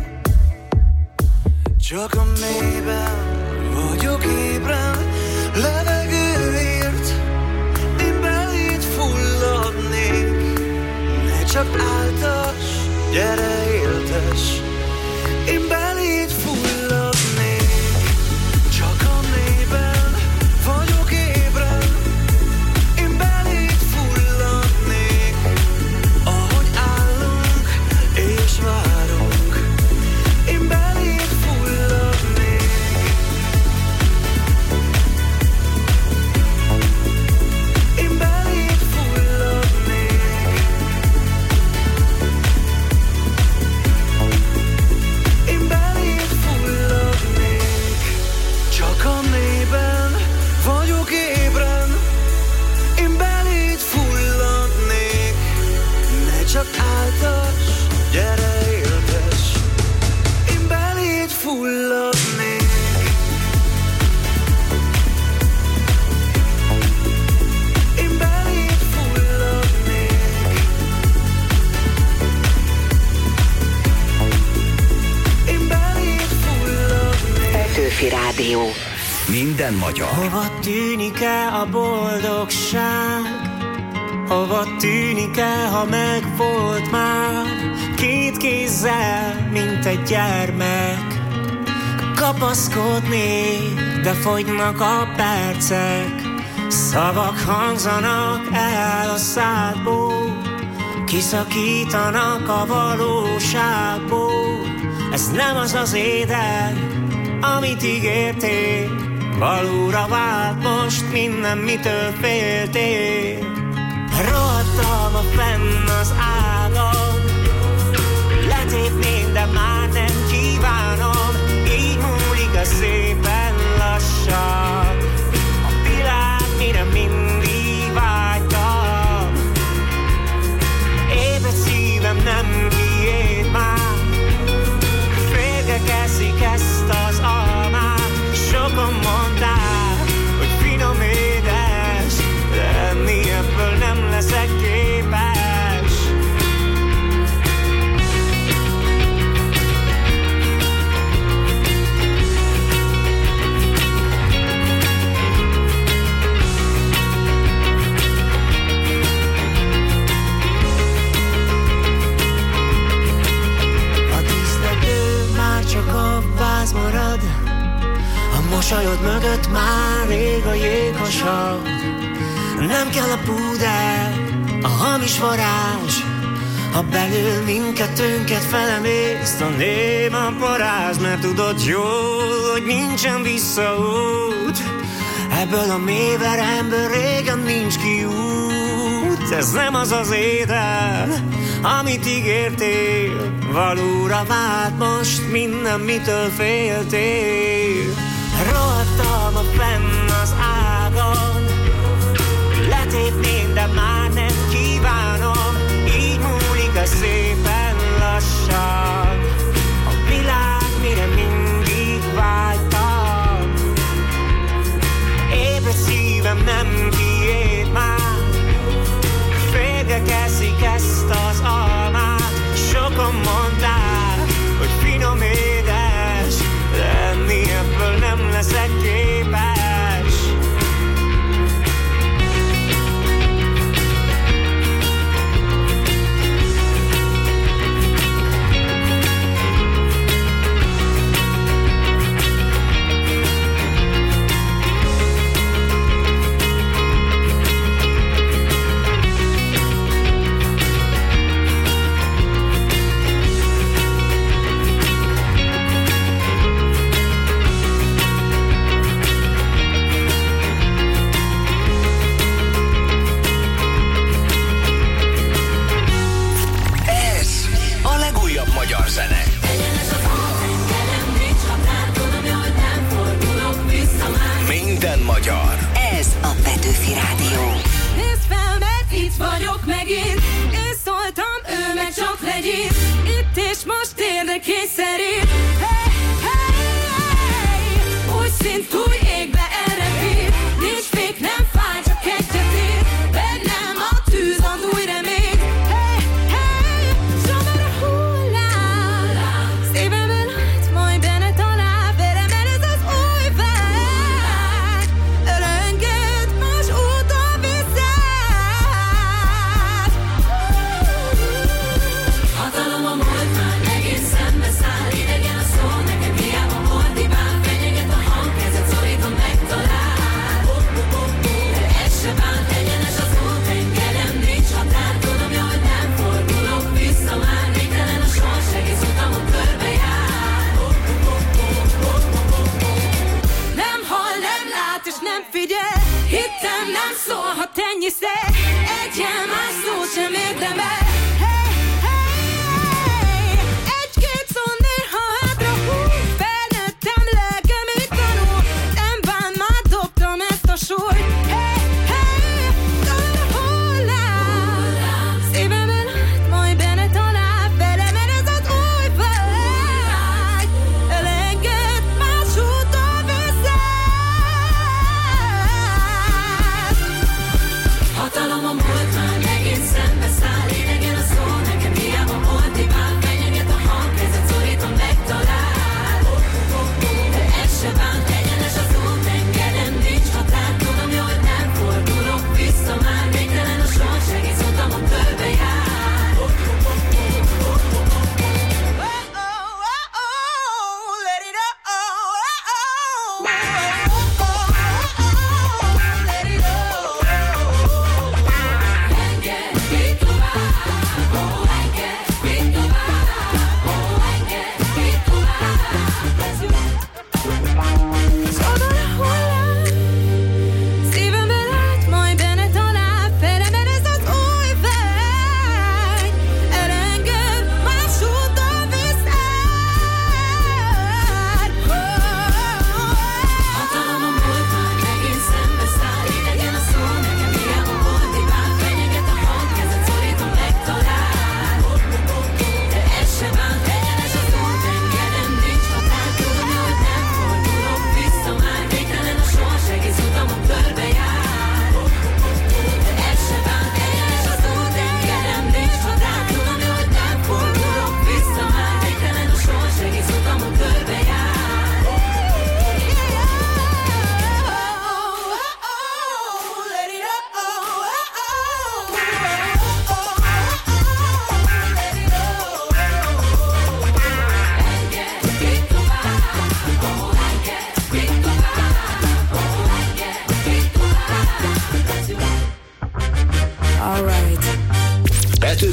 Csak a mélyben vagyok ébren, levegőért én beléd fulladnék. Ne csak áltass, gyere éltess, én beléd fulladnék. Csak a mélyben vagyok ébren, én beléd fulladnék. Ahogy állunk és várunk, én beléd fulladnék. Én beléd fulladnék. Én beléd fulladnék. Csak a mélyben vagyok ébren, én beléd fulladnék. Ne csak áltass, gyere éltess, én beléd fulladnék. Én beléd fulladnék. Én beléd fulladnék. Petőfi Rádió. Minden magyar. Hova tűnik el a boldogság? Hova tűnik el, ha megvolt már? Két kézzel, mint egy gyermek, kapaszkodnék, de fogynak a percek. Szavak hangzanak el a szádból, kiszakítanak a valóságból. Ez nem az az éden, amit ígértél, valóra vált most minden, mitől féltél. Rohadtam a fenn az ágon, letépném, de már nem kívánom. Így múlik a szépen lassan a világ, mire mindig vágytam. Ébred szívem nem kiéd már, félrekezzik ezt az almát. Sokan mondták, hogy finom édes, de enni ebből nem leszek képes. mosolyod mögött már rég a jéghasav. Nem kell a púder, a hamis varázs, ha belül mindkettőnket felemészt a néma paráz. Mert tudod jól, hogy nincsen visszaút, ebből a mélyveremből régen nincs kiút. Ez nem az az étel, amit ígértél, valóra vált most minden, mitől féltél. Rohadtam a fenn az ágon, letépném, de már nem kívánom. Így múlik a szépen lassan a világ, mire mindig vágytam. Ébred szívem nem tiéd már, férgek eszik ezt az almát. Sokan mondták, hogy finom édes, de enni ebből nem leszek képes. Magyar zene. Minden magyar. Ez a Petőfi Rádió. Nézd fel, mert itt vagyok megint. Én szóltam, ő meg csak legyint. Itt és most érdekés szerint. Hey, hey, hey. Új szint, új égbe elrepít. Nincs fék, nem fáj, csak egyet ér. Bennem a tűz, ad új remény. Hey, hey. Somer a hullám. Szívemben át, majd benne talál. Verem el ez az új vágy. Elenged, más úton viszád. Hatalom a múlt már megint szembe száll. Idegen a szó, nekem hiába ordibál. Fenyeget a hang, kezet szorítom, megtalál. De ez se bánt, egyenes az út, engedem, nincs határ. Tudom, jó, hogy nem fordulok vissza már. Végtelen a sors, egész utamon körbejár. Nem hall, nem lát és nem figyel. Hittem nem szólhat ennyiszer. Egyen más szót sem érdemel. Hey, hey, hey. Egy-két szó néha hátra húz. Felnőttem, lelkem így tanul. Nem bán, már dobtam ezt a súlyt. Hey, hey. Talán a hullám. Szívemben át, majd benne talál. Velem ez az új vágy. Elenged, más úton viszád. Hatalom a múlt már megint szembe száll. Idegen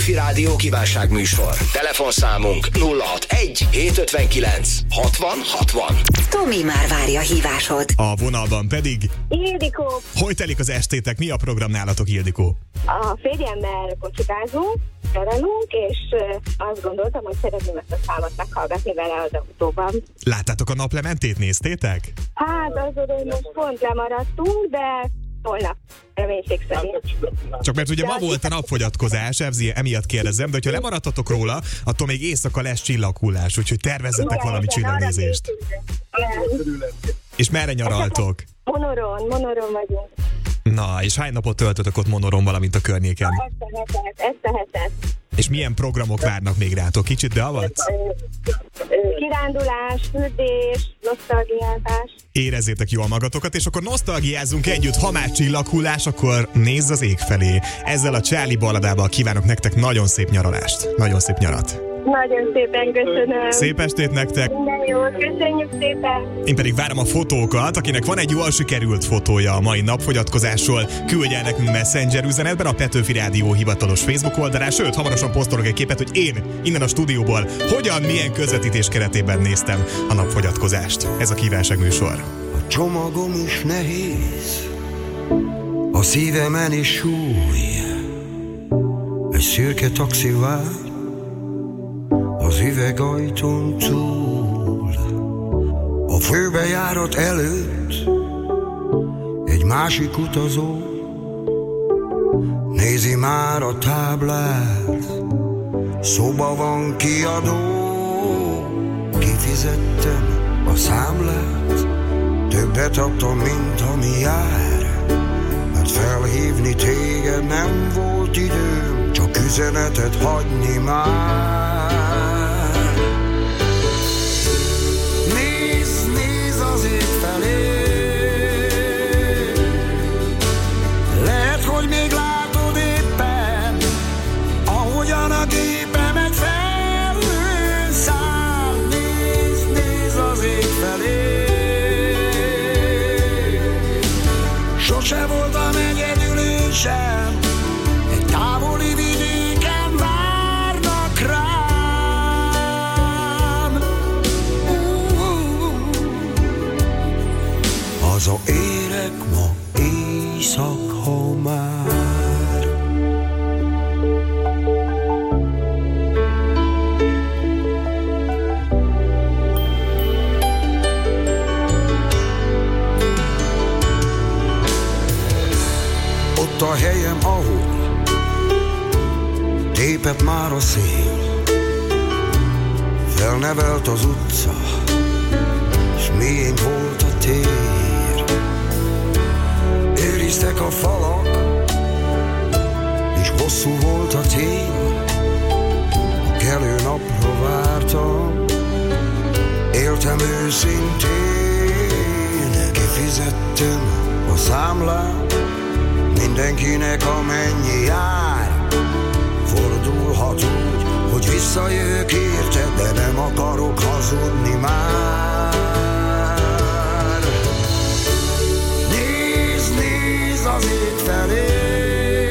Petőfi Rádió kívánságműsor. Telefonszámunk 061 759 60 60. Tomi már várja hívásod. A vonalban pedig... Ildikó. Hogy telik az estétek? Mi a program nálatok, Ildikó? A férjemmel kocsikázunk, terelünk, és azt gondoltam, hogy szeretném ezt a számot meghallgatni vele az autóban. Láttátok a naplementét? Néztétek? Hát azon most pont lemaradtunk, de holnap reménység szerint. Csak mert ugye ma volt a napfogyatkozás, Evzi, emiatt kérdezem, de hogyha lemaradtatok róla, attól még éjszaka lesz csillaghullás, úgyhogy tervezzetek valami csillagnézést. És merre nyaraltok? Monoron vagyunk. Na, és hány napot töltötök ott Monoron, valamint a környéken? Ezt a hetet. És milyen programok várnak még rátok? Kicsit beavatsz? Kirándulás, fürdés, nosztalgiázás. Érezzétek jól magatokat, és akkor nosztalgiázzunk együtt. Ha már csillaghullás, akkor nézz az ég felé. Ezzel a Charlie balladával kívánok nektek nagyon szép nyaralást. Nagyon szép nyarat. Nagyon szépen köszönöm. Szép estét nektek. Minden jót, köszönjük szépen. Én pedig várom a fotókat. Akinek van egy jól sikerült fotója a mai napfogyatkozásról, küldj el nekünk Messenger üzenetben a Petőfi Rádió hivatalos Facebook oldalán, sőt, hamarosan posztolok egy képet, hogy én innen a stúdióból milyen közvetítés keretében néztem a napfogyatkozást. Ez a kívánságműsor. A csomagom is nehéz, a szívemen is súly, egy szürke taxi vár az üvegajtón túl. A főbejárat előtt egy másik utazó nézi már a táblát, szóba van kiadó. Kifizettem a számlát, többet adtam, mint ami jár, mert felhívni téged nem volt időm, csak üzenetet hagyni már. Nézz az ég felé, lehet, hogy még látod éppen, ahogyan a gépemet felhőn száll. Nézz az ég felé, sose voltam egyedül én sem, egy távoli vidéken várnak rám. Hazaérek ma éjszaka már. Ott a helyem, ahol tépett már a szél, felnevelt az utca, s miénk volt a tér. Őriztek a falak, és hosszú volt a tél. A kelő napra vártam, éltem őszintén. Kifizettem a számlát, mindenkinek amennyi jár. Fordulhat úgy, hogy visszajövök érte, de nem akarok hazudni már. Nézz az ég felé,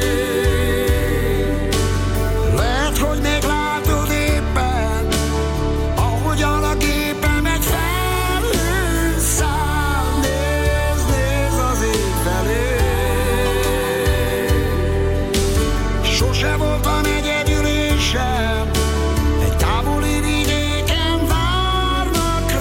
lehet, hogy még látod éppen, ahogyan a gépemet felhőn száll. Nézz az ég felé, sose voltam egyedül én sem, egy távoli vidéken várnak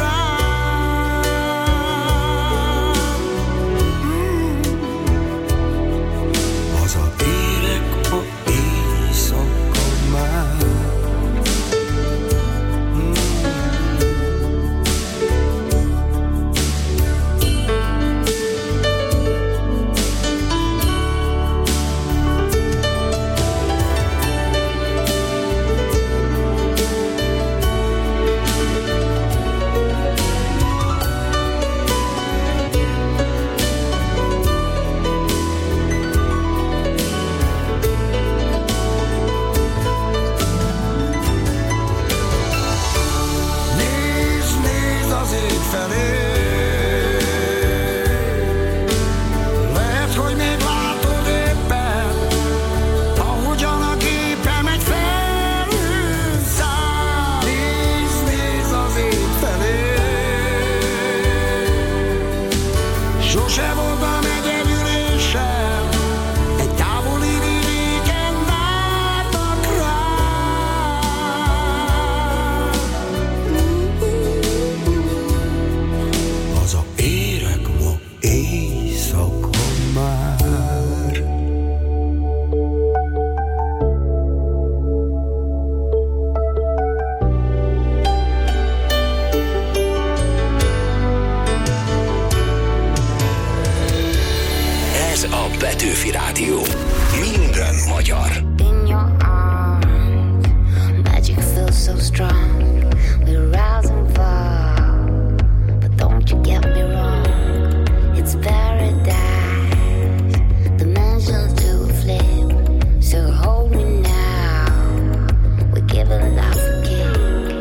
Petőfi Rádió. Minden magyar. In your arms, magic feels so strong. We're rising far, but don't you get me wrong. It's paradise, dimensions to flip. So hold me now, we're giving life a kick.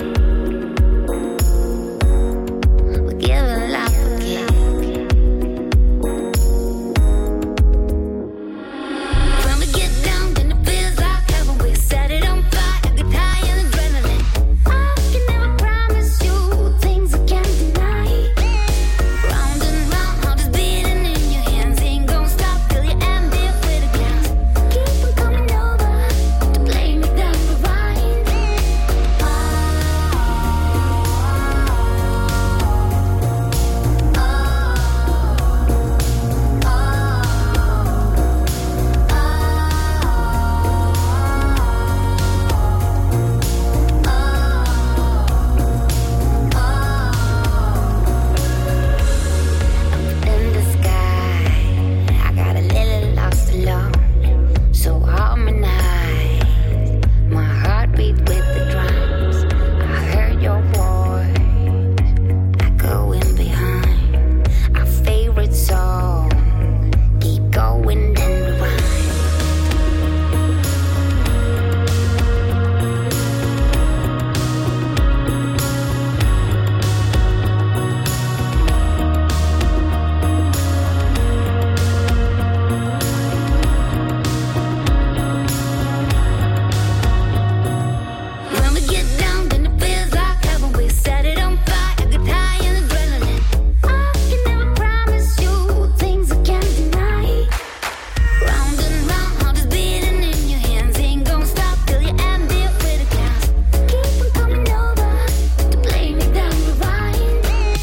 We're giving life a kick. When we get down, then it feels like heaven. We set it on fire, get high in adrenaline. I can never promise you things I can't deny. Round and round, heart is beating in your hands. Ain't gonna stop till you end it with a glance. Keep on coming over to play me down the line. In the sky, I got a little lost alone. So harmonize my heartbeat with the drums. I heard your voice echoing behind our favorite song. Keep going then rewind. When we get down, then it feels like heaven. We set it on fire, get high in adrenaline. I can never promise you things I can't deny. Round and round, heart is beating in your hands. Ain't gonna stop till you end it with a gas. Keep on coming over to play me down the line.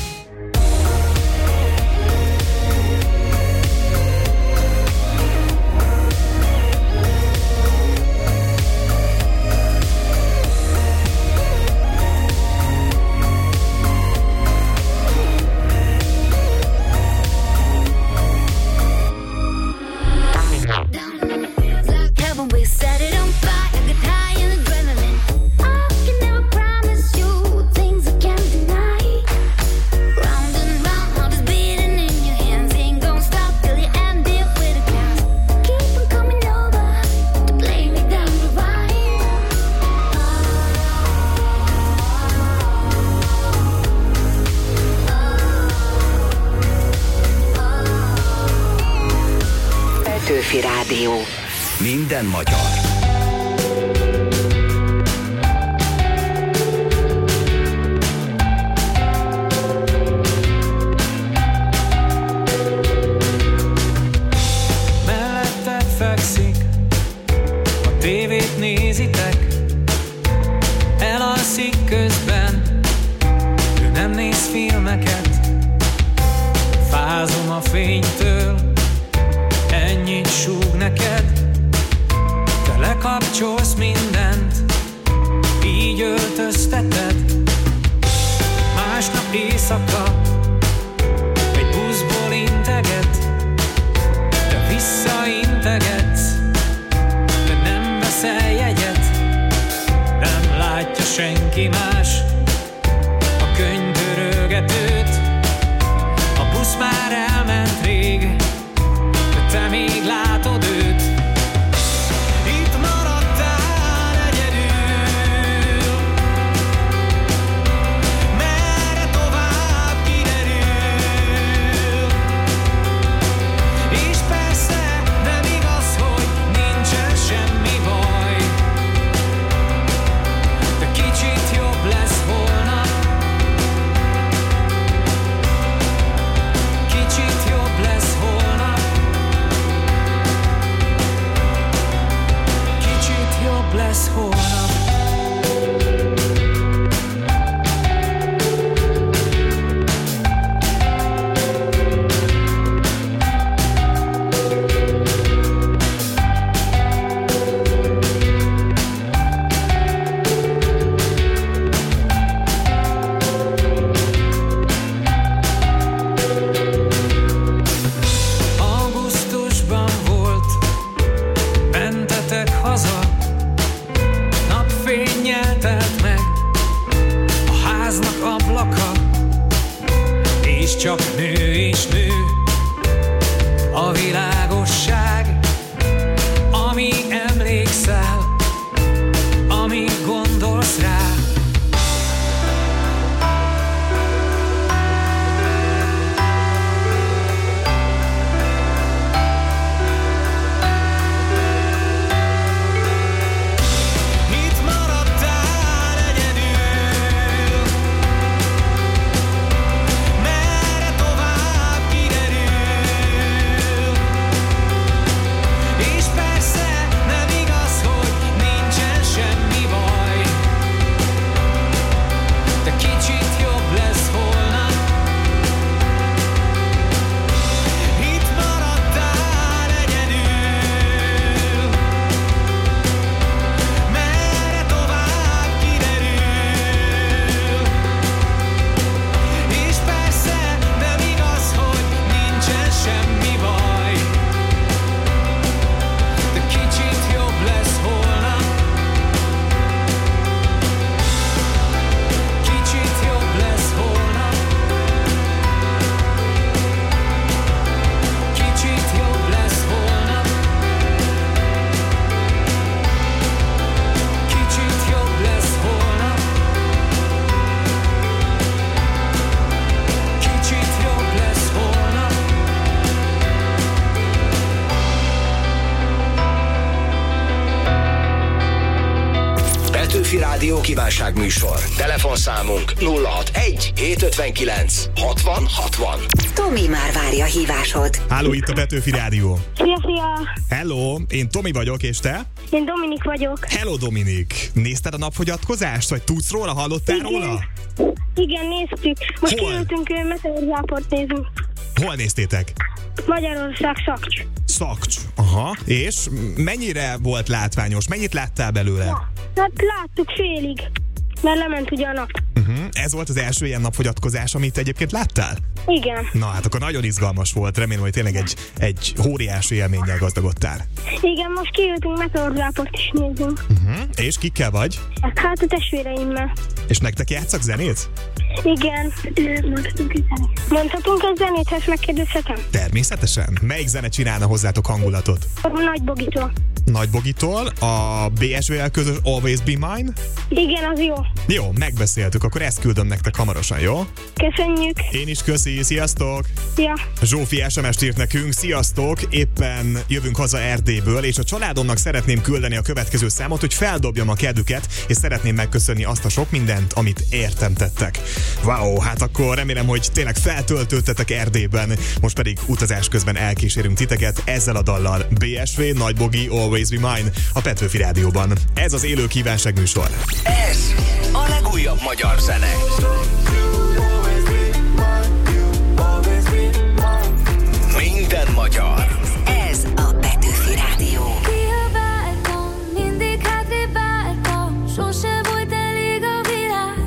Heaven, we set it on fire, get high in adrenaline. I can never promise you things I can't deny. Round and round, heart is beating in your hands. Ain't gonna stop till you end it with a gas. Keep on coming over to play me down the line. Petőfi Rádió. Minden magyar. Melletted fekszik, a tévét nézitek, elalszik közben, ő nem néz filmeket. Fázom a fénytől, ennyit súg neked. Te lekapcsolsz mindent, így öltözteted. Másnap éjszaka egy buszból integet. Te visszaintegetsz, de nem veszel jegyet. Nem látja senki más a könyvörögetőt. A busz már elment rég, de te még látod őt. Itt maradtál egyedül. Merre tovább, ki csak nő és nő. A világosság, amíg emlékszel, amíg gondolsz rá. Rádió kívánságműsor. Telefonszámunk 061 759 60 60. Tomi már várja hívásod. Háló, itt a Petőfi Rádió. Szia! Hello, én Tomi vagyok, és te? Én Dominik vagyok. Hello, Dominik. Nézted a napfogyatkozást, vagy tudsz róla, hallottál róla? Igen, néztük. Most kiültünk meteorzáport nézünk. Hol néztétek? Magyarország, Szakcs. Szakcs, aha. És mennyire volt látványos? Mennyit láttál belőle? Ja, hát láttuk félig, mert lement ugye a nap. Ez volt az első ilyen napfogyatkozás, amit egyébként láttál? Igen. Na hát akkor nagyon izgalmas volt, remélem, hogy tényleg egy óriási élménnyel gazdagodtál. Igen, most kijöttünk meteorzáport is nézünk. És kikkel vagy? Hát a testvéreimmel. És nektek játszak zenét? Igen. Mondhatunk egy zenét, ha ezt megkérdezhetem? Természetesen. Melyik zene csinálna hozzátok hangulatot? A Nagy Bogitól. Nagy Bogitól, a BSV-vel közös Always Be Mine? Igen, az jó. Jó, megbeszéltük, akkor ezt küldöm nektek hamarosan, jó? Köszönjük. Én is köszi, sziasztok! Ja. Zsófi SMS-t írt nekünk, sziasztok! Éppen jövünk haza Erdélyből, és a családomnak szeretném küldeni a következő számot, hogy feldobjam a kedvüket, és szeretném megköszönni azt a sok mindent, amit értem tettek. Wow, hát akkor remélem, hogy tényleg feltöltöttetek Erdélyben, most pedig utazás közben elkísérünk titeket ezzel a dallal. BSV, Nagy Bogi, Always Be Mine a Petőfi Rádióban. Ez az élő kívánságműsor. Ez a legújabb magyar zene. Minden magyar. Ez a Petőfi Rádió. Kiabáltam, mindig hátrébb álltam, sose volt elég a világ.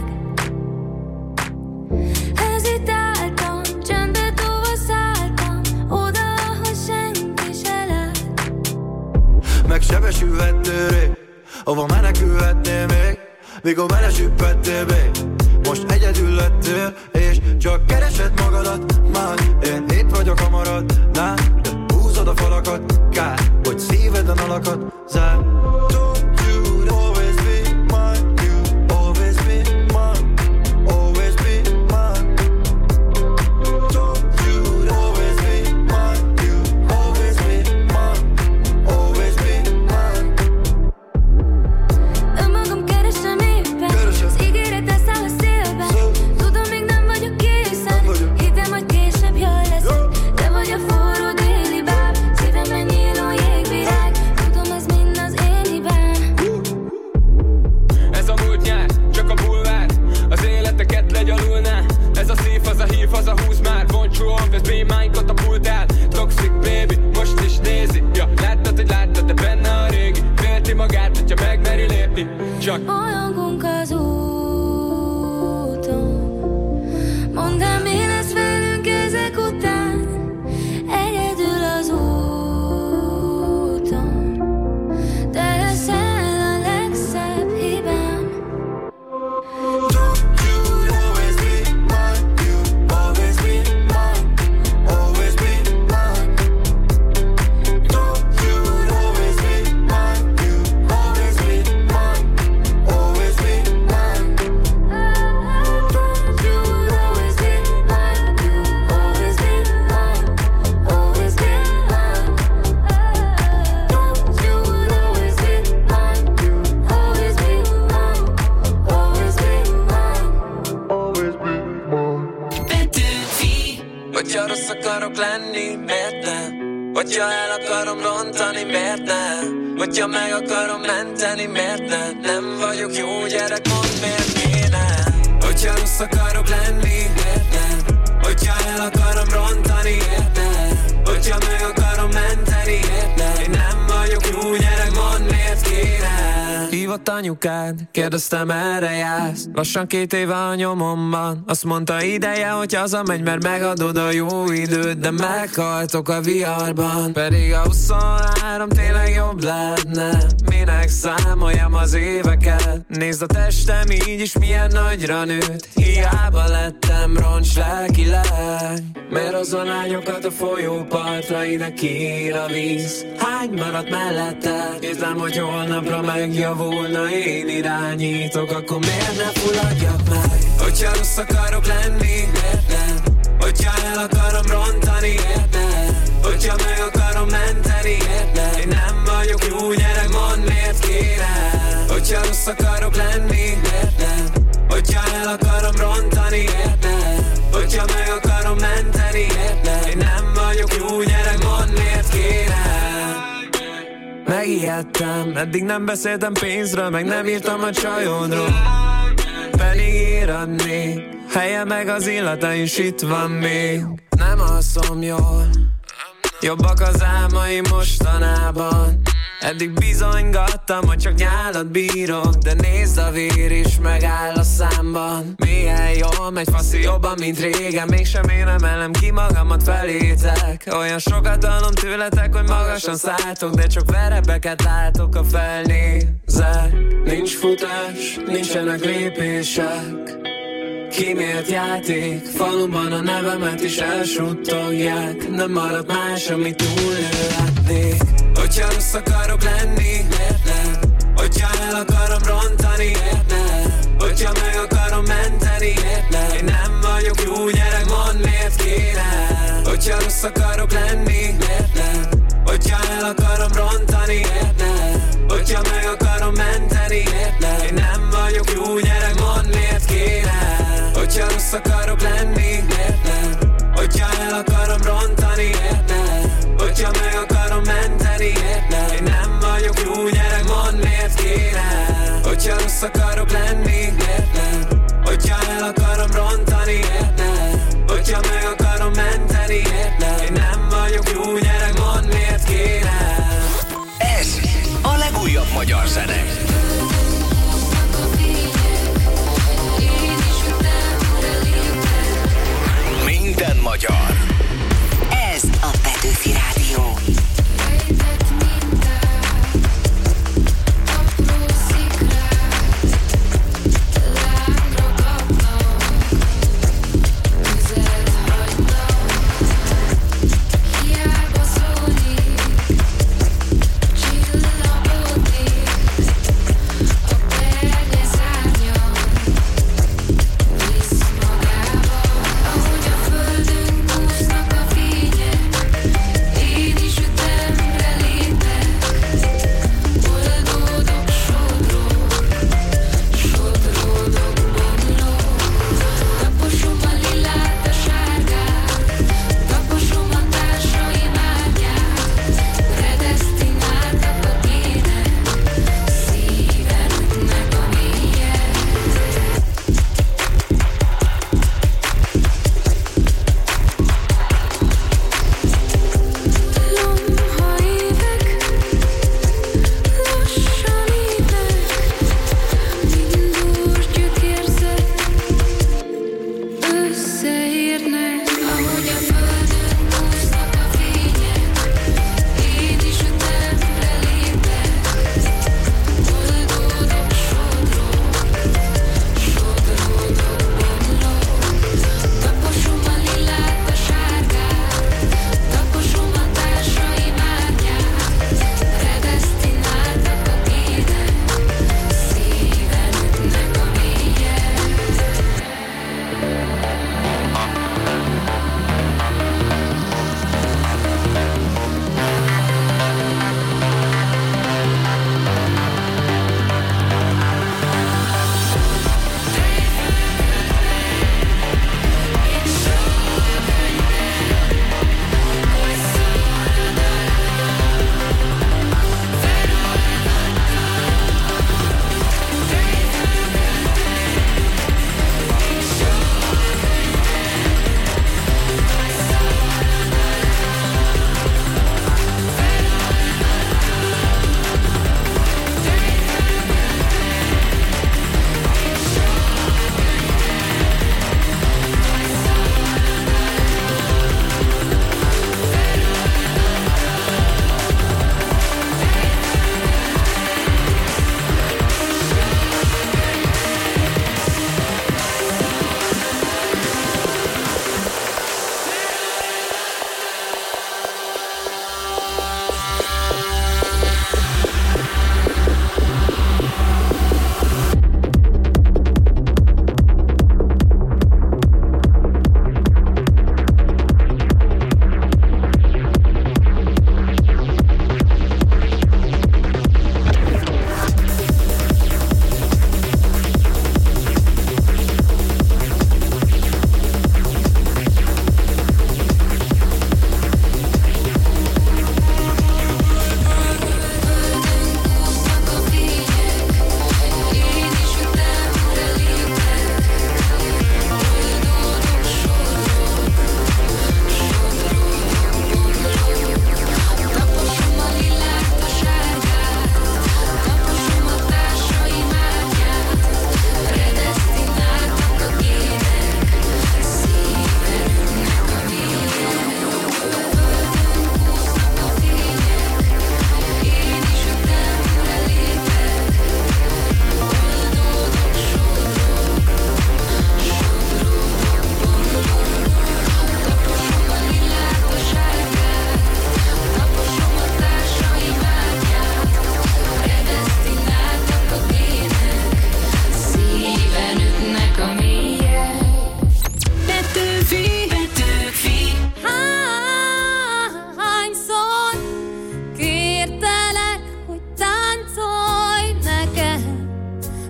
Hezitáltam, csendbe tovaszálltam, oda, ahol senki se lát. Megsebesülhettél rég, hova menekülhetnél még, mikor belesüppettél be. Most egyedül lettél, és csak keresed magadat. Már én itt vagyok a maradnál, de húzod a falakat. Kár, hogy szíveden alakat zár. Don't you always be mine, you always be mine, always be mine. Don't you always be mine, you always be mine, always be mine. Önmagam keresem éppen, az ígéretet száll a szélben. Tudom, még nem vagyok készen, hittem, hogy később jól leszek. Te vagy a forró déli báb, szívemben nyíló jégvirág. Tudom, ez mind az Hogyha rossz akarok lenni, miért nem? Hogyha el akarom rontani, miért nem? Hogyha meg akarom menteni, miért nem? Nem vagyok jó gyerek, mondd miért kéne? Hogyha rossz akarok lenni, miért nem? Hogyha el akarom rontani, miért nem? Hogyha meg akarom menteni, miért nem? Én nem vagyok jó gyerek, mondd miért kéne? Hívott anyukád, kérdeztem erre jársz. Lassan 2 éve a nyomomban. Azt mondta ideje, hogy hazamegy, mert megadod a jó időt. De meghaltok a viharban. Pedig a 23 tényleg jobb lehetne. Minek számoljam az éveket? Nézd a testem így is milyen nagyra nőtt. Hiába lettem roncs lelkileg. Miért azon lányokat a folyópartra, ide kiír a víz? Hány maradt mellette? Kézlem, hogy holnapra megjavulna, én irányítok, akkor miért ne fulladjak meg? Hogyha rossz akarok lenni, miért nem? Hogyha el akarom rontani, miért nem? Hogyha meg akarom menteni, miért nem? Én nem vagyok jó gyerek, mondd miért kéne? Hogyha rossz akarok lenni, miért nem? Hogyha el akarom rontani, miért nem? Hogyha meg akarom menteni, miért nem? Én nem vagyok jó gyerek, mondd miért kéne? Megijedtem, eddig nem beszéltem pénzről, meg nem írtam a csajodról. Pedig íradnék, helye meg az illata is itt van még. Nem alszom jól, jobbak az álmaim mostanában. Eddig bizonygattam, hogy csak nyálat bírok, de nézd a vér is megáll a számban. Milyen jól megy faszi jobban, mint régen. Mégsem én emelem ki magamat felétek. Olyan sokat hallom tőletek, hogy magasan szálltok, de csak verebeket látok, a felnézek. Nincs futás, nincsenek lépések. Kimélt játék, faluban a nevemet is elsuttogják. Nem marad más, amit túlélhetnék. Hogyha rossz akarok lenni, miért nem? Hogyha el akarom rontani, miért nem? Hogyha meg akarom menteni, miért nem? Én nem vagyok jó gyerek, mondd miért kéne? Hogyha rossz akarok lenni, miért nem? Hogyha el akarom rontani, miért nem? Hogyha meg akarom menteni, miért nem? Én nem vagyok jó gyerek, mondd miért kéne? Hogyha rossz akarok lenni, miért nem? Hogyha el akarom rontani, miért nem? Hogyha meg akarom menteni, miért nem? Én nem vagyok jó gyerek, mondd miért kéne? Hogyha rossz akarok lenni, miért nem? Hogyha el akarom rontani, miért nem? Hogyha meg akarom menteni, miért nem? Én nem vagyok jó gyerek, mondd miért kéne? Ez a legújabb magyar zene. Minden magyar. Ez a Petőfi Rádió.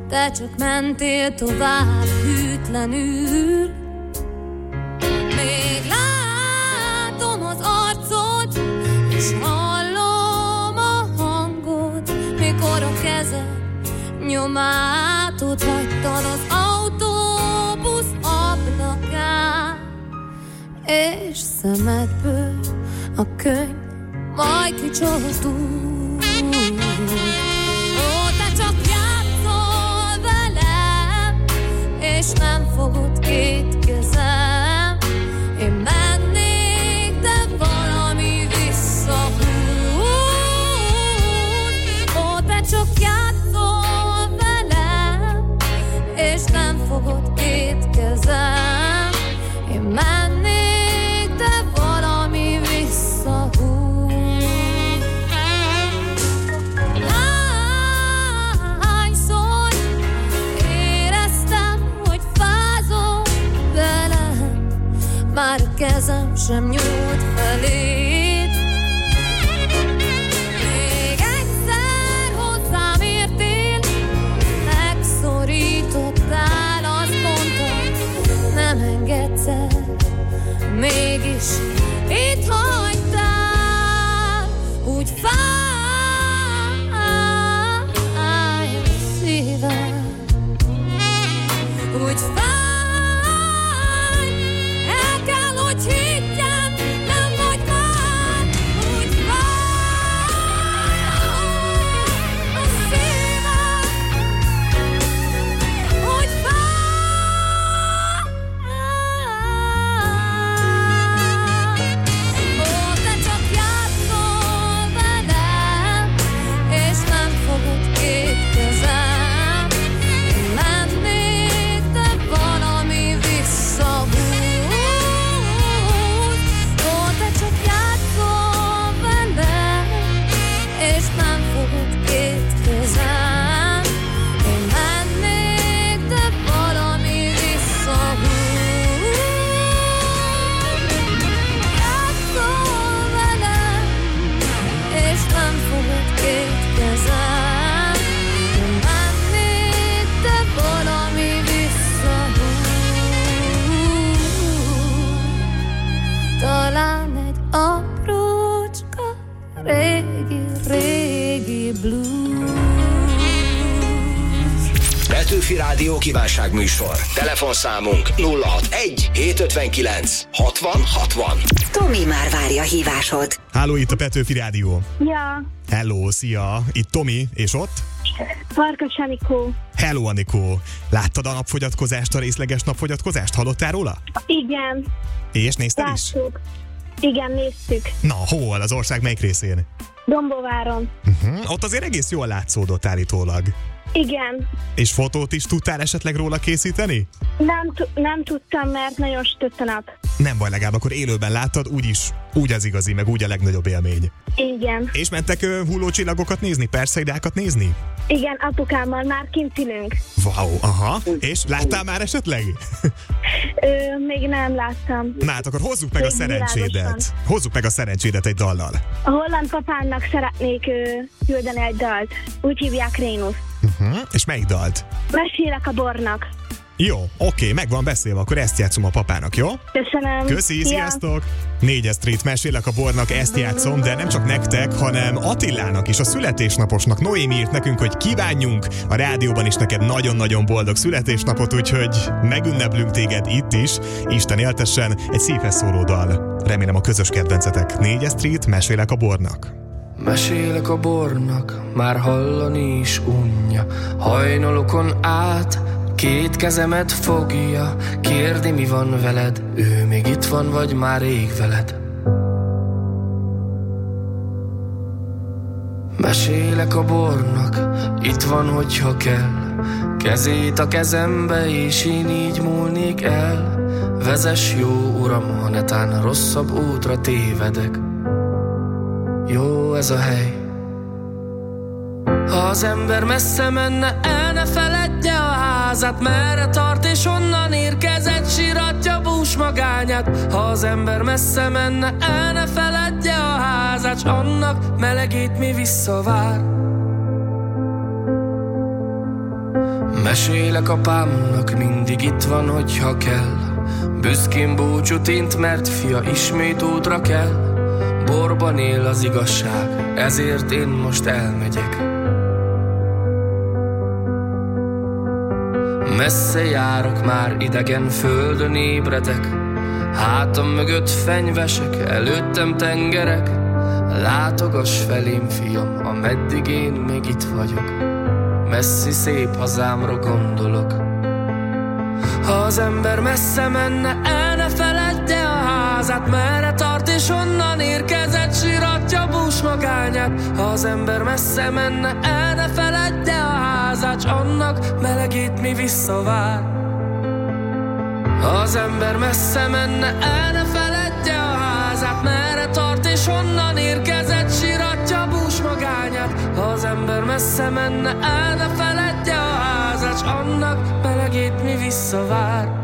te csak mentél tovább hűtlenül. Még látom az arcod, és hallom a hangod, mikor a kezed nyomát ott hagytad az autóbusz ablakán, és szemedből a könyv majd kicsortul. Ó, te csak játszol velem, és nem fogod két kezem. Én mennék, de valami visszahúz. Ó, te csak játszol velem, és nem fogod két kezem. Én mennék, de valami visszahúz. Hányszor éreztem, hogy fázol velem, már a kezem sem nyújt feléd. Még egyszer hozzám értél, megszorítottál, azt mondtad, nem engedsz el, mégis itt hagytál. Úgy fáj a szívem, úgy fáj, el kell, hogy higgyem, nem vagy már. Úgy fáj a szívem, úgy fáj. Ó, te csak játszol velem, és nem fogod két kezem. Én mennék, de valami visszahúz. Ó, te csak játszol velem, és nem fogod két kezem. Én mennék, de valami visszahúz. Játszol velem, és nem fogod két kezem. Én mennék, de valami visszahúz. Talán egy aprócska régi blues. Petőfi Rádió kívánságműsor. Telefonszámunk 061 759 60 60. Tomi már várja hívásod. Háló, itt a Petőfi Rádió. Ja, Hello, szia! Itt Tomi, és ott? Farkas Anikó. Hello, Anikó! Láttad a napfogyatkozást, a részleges napfogyatkozást? Hallottál róla? Igen, És nézted is? láttuk. Igen, néztük. Na, hol? Az ország melyik részén? Dombováron. Ott azért egész jól látszódott állítólag. Igen. És fotót is tudtál esetleg róla készíteni? Nem tudtam, mert nagyon sütött a nap. Nem baj, legalább akkor élőben láttad, úgy az igazi, meg úgy a legnagyobb élmény. Igen. És mentek hullócsillagokat nézni, perszeidákat nézni? Igen, apukámmal már kint ülünk. Wow, aha. És láttál már esetleg? Még nem láttam. Na hát akkor hozzuk meg a szerencsédet. Világosan. Hozzuk meg a szerencsédet egy dallal. A holland papának szeretnék küldeni egy dalt. Úgy hívják Rénusz. És melyik dalt? Mesélek a bornak. Jó, oké, meg van beszélve, akkor ezt játszom a papának, jó? Köszönöm. Köszi, sziasztok! 4 Street, Mesélek a bornak, ezt játszom, de nem csak nektek, hanem Attilának is, a születésnaposnak. Noémi írt nekünk, hogy kívánjunk a rádióban is neked nagyon-nagyon boldog születésnapot, úgyhogy megünneplünk téged itt is. Isten éltessen, egy szívhez szóló dal. Remélem a közös kedvencetek. 4 Street, Mesélek a bornak. Mesélek a bornak, már hallani is unja. Hajnalokon át, két kezemet fogja. Kérdi, mi van veled, ő még itt van, vagy már rég veled. Mesélek a bornak, itt van, hogyha kell. Kezét a kezembe, és én így múlnék el. Vezess, jó uram, ha netán rosszabb útra tévedek. Jó ez a hely. Ha az ember messze menne, el ne feledje a házát. Merre tart és honnan érkezett, síratja bús magányát. Ha az ember messze menne, el ne feledje a házát, s annak melegét mi visszavár. Mesélek apámnak, mindig itt van, hogyha kell. Büszkén búcsút int, mert fia ismét útra kell. Borban él az igazság, ezért én most elmegyek. Messze járok, már idegen földön ébredek. Hátam mögött fenyvesek, előttem tengerek. Látogass felém, fiam, ameddig én még itt vagyok. Messzi szép hazámra gondolok. Ha az ember messze menne, el ne feledje a házát, merre tart és honnan érkezett, síratja bús magányát. Ha az ember messze menne, el ne feledje a házát, s annak melegét mi visszavár. Ha az ember messze menne, el ne feledje a házát, merre tart és honnan érkezett, síratja bús magányát. Ha az ember messze menne, el ne feledje a házát, s annak melegét mi visszavár.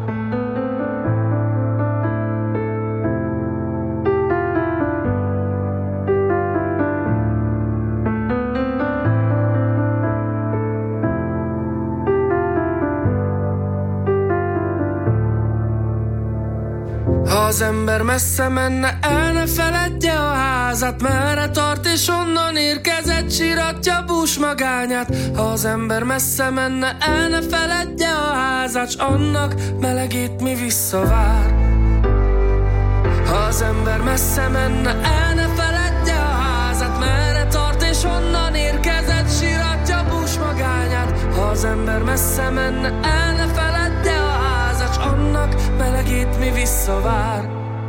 Ha az ember messze menne, el ne feledje a házát, merre tart és honnan érkezett, síratja bús magányát. Ha az ember messze menne, el ne feledje a házát, s annak melegét mi visszavár. Ha az ember messze menne, el ne feledje a házát, merre tart és honnan érkezett, síratja bús magányát. Ha az ember messze menne, el ne feledje a házát, s annak melegét mi visszavár.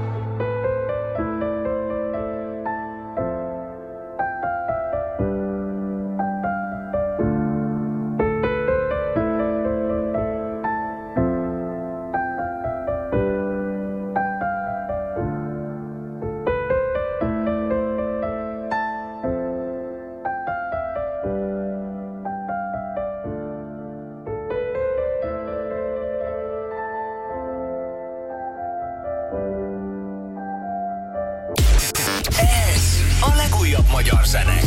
Magyar zene.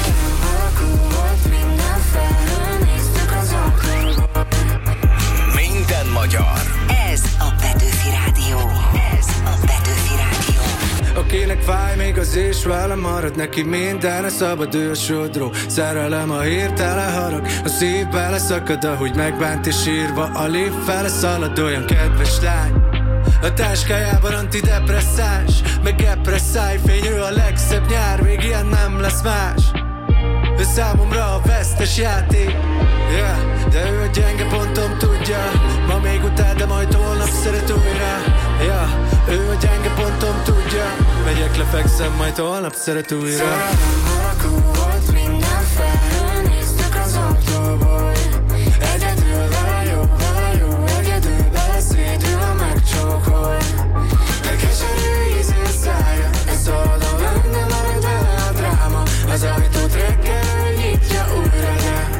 Minden magyar. Ez a Petőfi Rádió. Ez a Petőfi Rádió. Akinek fáj még az is velem marad, neki minden a szabad, ő a sodró. Szerelem a hirtelen harag, a szív beleszakad, ahogy megbánt és sírva a lift fele szalad, olyan kedves lány. A táskájában antidepresszáns, meg epresszáj, fényű a legszebb nyár, még ilyen nem lesz más. Ő számomra a vesztes játék, yeah, de ő a gyenge pontom tudja. Ma még utál, de majd holnap szeret újra, yeah, ő a gyenge pontom tudja. Megyek, lefekszem, majd holnap szeret újra. Szerelem alakú volt minden felhő, néztük az autóból. Egyedül vele jó, egyedül beleszédül a megcsókol. De keserű ízű szája, ez oldal lenne, marad vele a dráma. Az ajtót reggel nyitja újra, de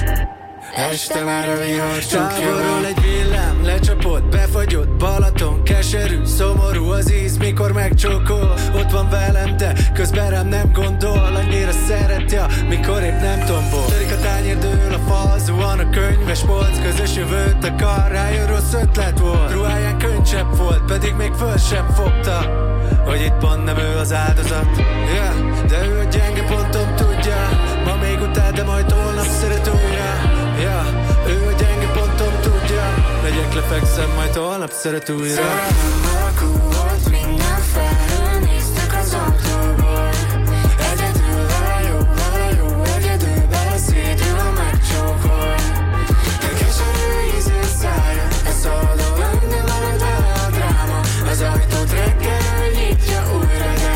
este már a vihar csukja. Távolról egy villám, lecsapott, befagyott, Balaton, keserű, szomorú az íz, mikor megcsókol. Ott van velem, de közben rám nem gondol. Annyira szereti, mikor épp nem tombol. Törik a tányér, dől a fal, zuhan a könyves polc. Közös jövőt akar, rájön rossz ötlet volt. Ruháján könycsepp volt, pedig még föl sem fogta, hogy itt pont nem ő az áldozat, yeah, de ő a gyenge pontom tudja. Ma még utál, de majd holnap szeret újra, yeah, ő a gyenge pontom tudja. Megyek, lefekszem, majd holnap szeret újra. Szerelem alakú volt minden felhő, néztük az autóból. Egyedül vele jó, egyedül beleszédül a megcsókol. De keserű ízű szája, ez oldal lenne, marad vele a dráma. Az ajtót reggel nyitja újra, de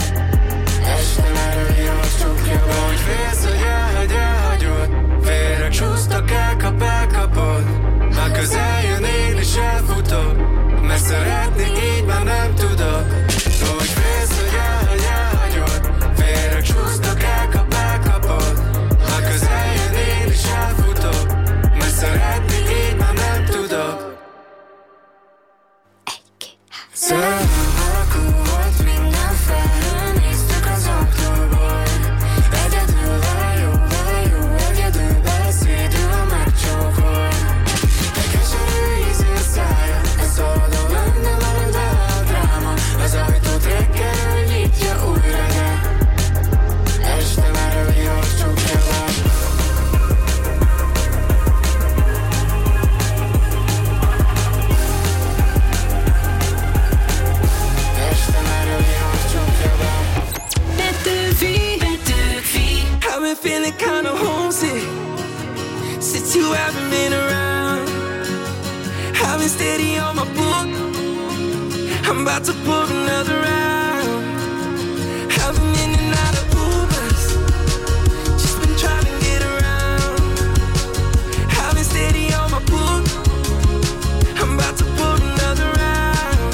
este már a vihar csukja. Hogy félsz, hogy elhagyod, vérek csúsztak, elkapod. Ha közel jön, én is elfutok, mert szeretni így már nem tudok. Hogy félsz, hogy elhagyod, vérek csúsztak, elkapod. Ha közel jön, én is elfutok, mert szeretni így már nem tudok. Szerelem alakú volt minden felhő, néztük az autóból. Egyedül vele jó, egyedül beleszédül a megcsókol. feeling kinda homesick since you haven't been around. I've been steady on my book, I'm about to pull another round. I've been in and out of Ubers, just been trying to get around. I've been steady on my book, I'm about to pull another round.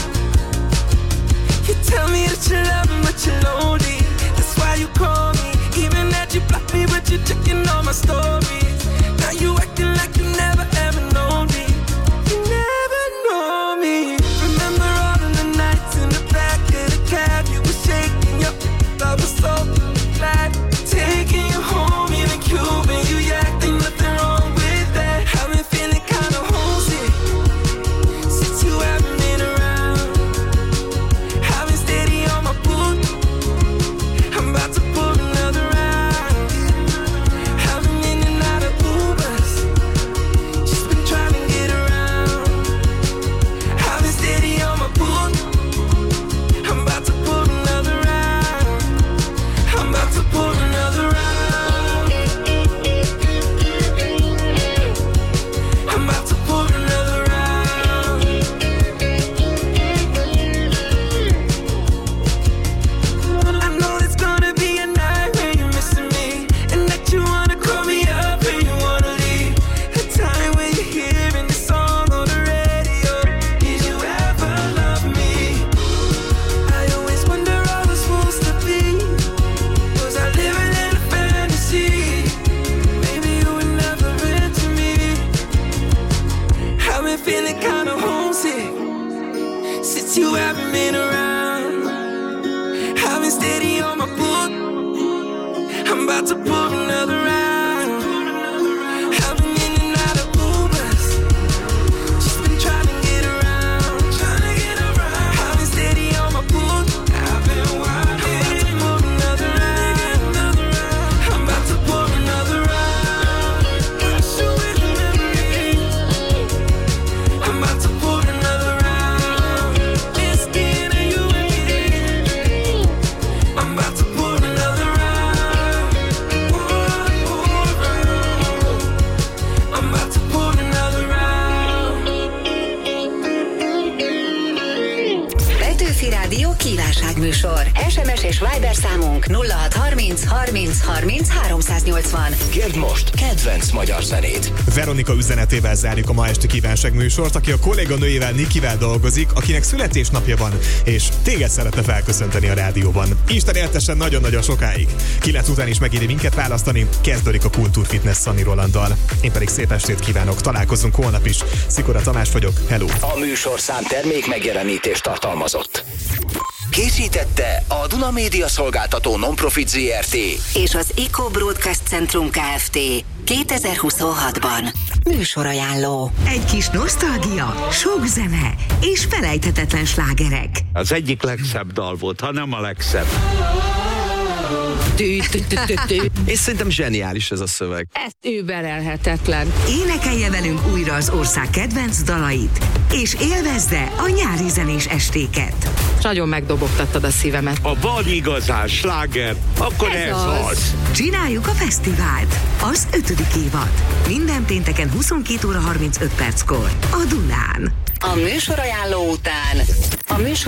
You tell me that you love me, but you're lonely. That's why you call me, even that you block me, but you're checking all my stories. Now you acting like you never ever known me. You never know me. Remember all of the nights in the back of the cab, you were shaking your I was so glad. Taking you home, even Cuban, you acting nothing wrong with that. I've been feeling kinda homesick since you haven't been around. I've been steady on my book, I'm about to pull another round. I've been in and out of Ubers, just been trying to get around. I've been steady on my book, I'm about to pull another round. I'm about to pull another round. I'm about to pull another round. I know it's gonna be a night when you're missing me, and that you wanna call me up and you wanna leave. The time when you're hearing the song on the radio. Did you ever love me? I always wonder how it's supposed to be. Was I living in a fantasy? Maybe you were never into me. I've been feeling kinda homesick since you haven't been around. I've been steady on my book, I'm about to pull another round. I've been in and out of Ubers, just been trying to get around. I've been steady on my book, I've been wild. I'm about to pull another round. Rush away the memories. I'm about to pull another round. It's in you and me. I'm about to pull another round. I'm about to pull another round. Petőfi Rádió kívánságműsor. SMS és Viber számunk 0630 30 30 380. Kérd most kedvenc magyar zenét. Veronika üzenetével zárjuk a ma esti kívánságműsort, aki a kolléganőjével Nikivel dolgozik, akinek születésnapja van, és téged szeretne felköszönteni a rádióban. Isten éltessen nagyon-nagyon sokáig. 9 után is megéri minket választani, kezdődik a Kultúrfitness Szani Rolanddal. Én pedig szép estét kívánok, találkozunk holnap is. Szikora Tamás vagyok, hello! A műsorszám termék megjelenítést tartalmazott. Készítette a Duna Média Szolgáltató Non-Profit Zrt. És az Eco Broadcast Centrum Kft. 2026-ban. Műsorajánló. Egy kis nosztalgia, sok zene és felejthetetlen slágerek. Az egyik legszebb dal volt, ha nem a legszebb. És szerintem zseniális ez a szöveg. Ez überelhetetlen. Énekelje velünk újra az ország kedvenc dalait, és élvezze a nyári zenés estéket. Nagyon megdobogtattad a szívemet. Ha van igazán sláger, akkor ez az. Csináljuk a fesztivált. Az 5. évad. Minden pénteken 22 óra 35 perckor. A Dunán. A műsorajánló után a műsor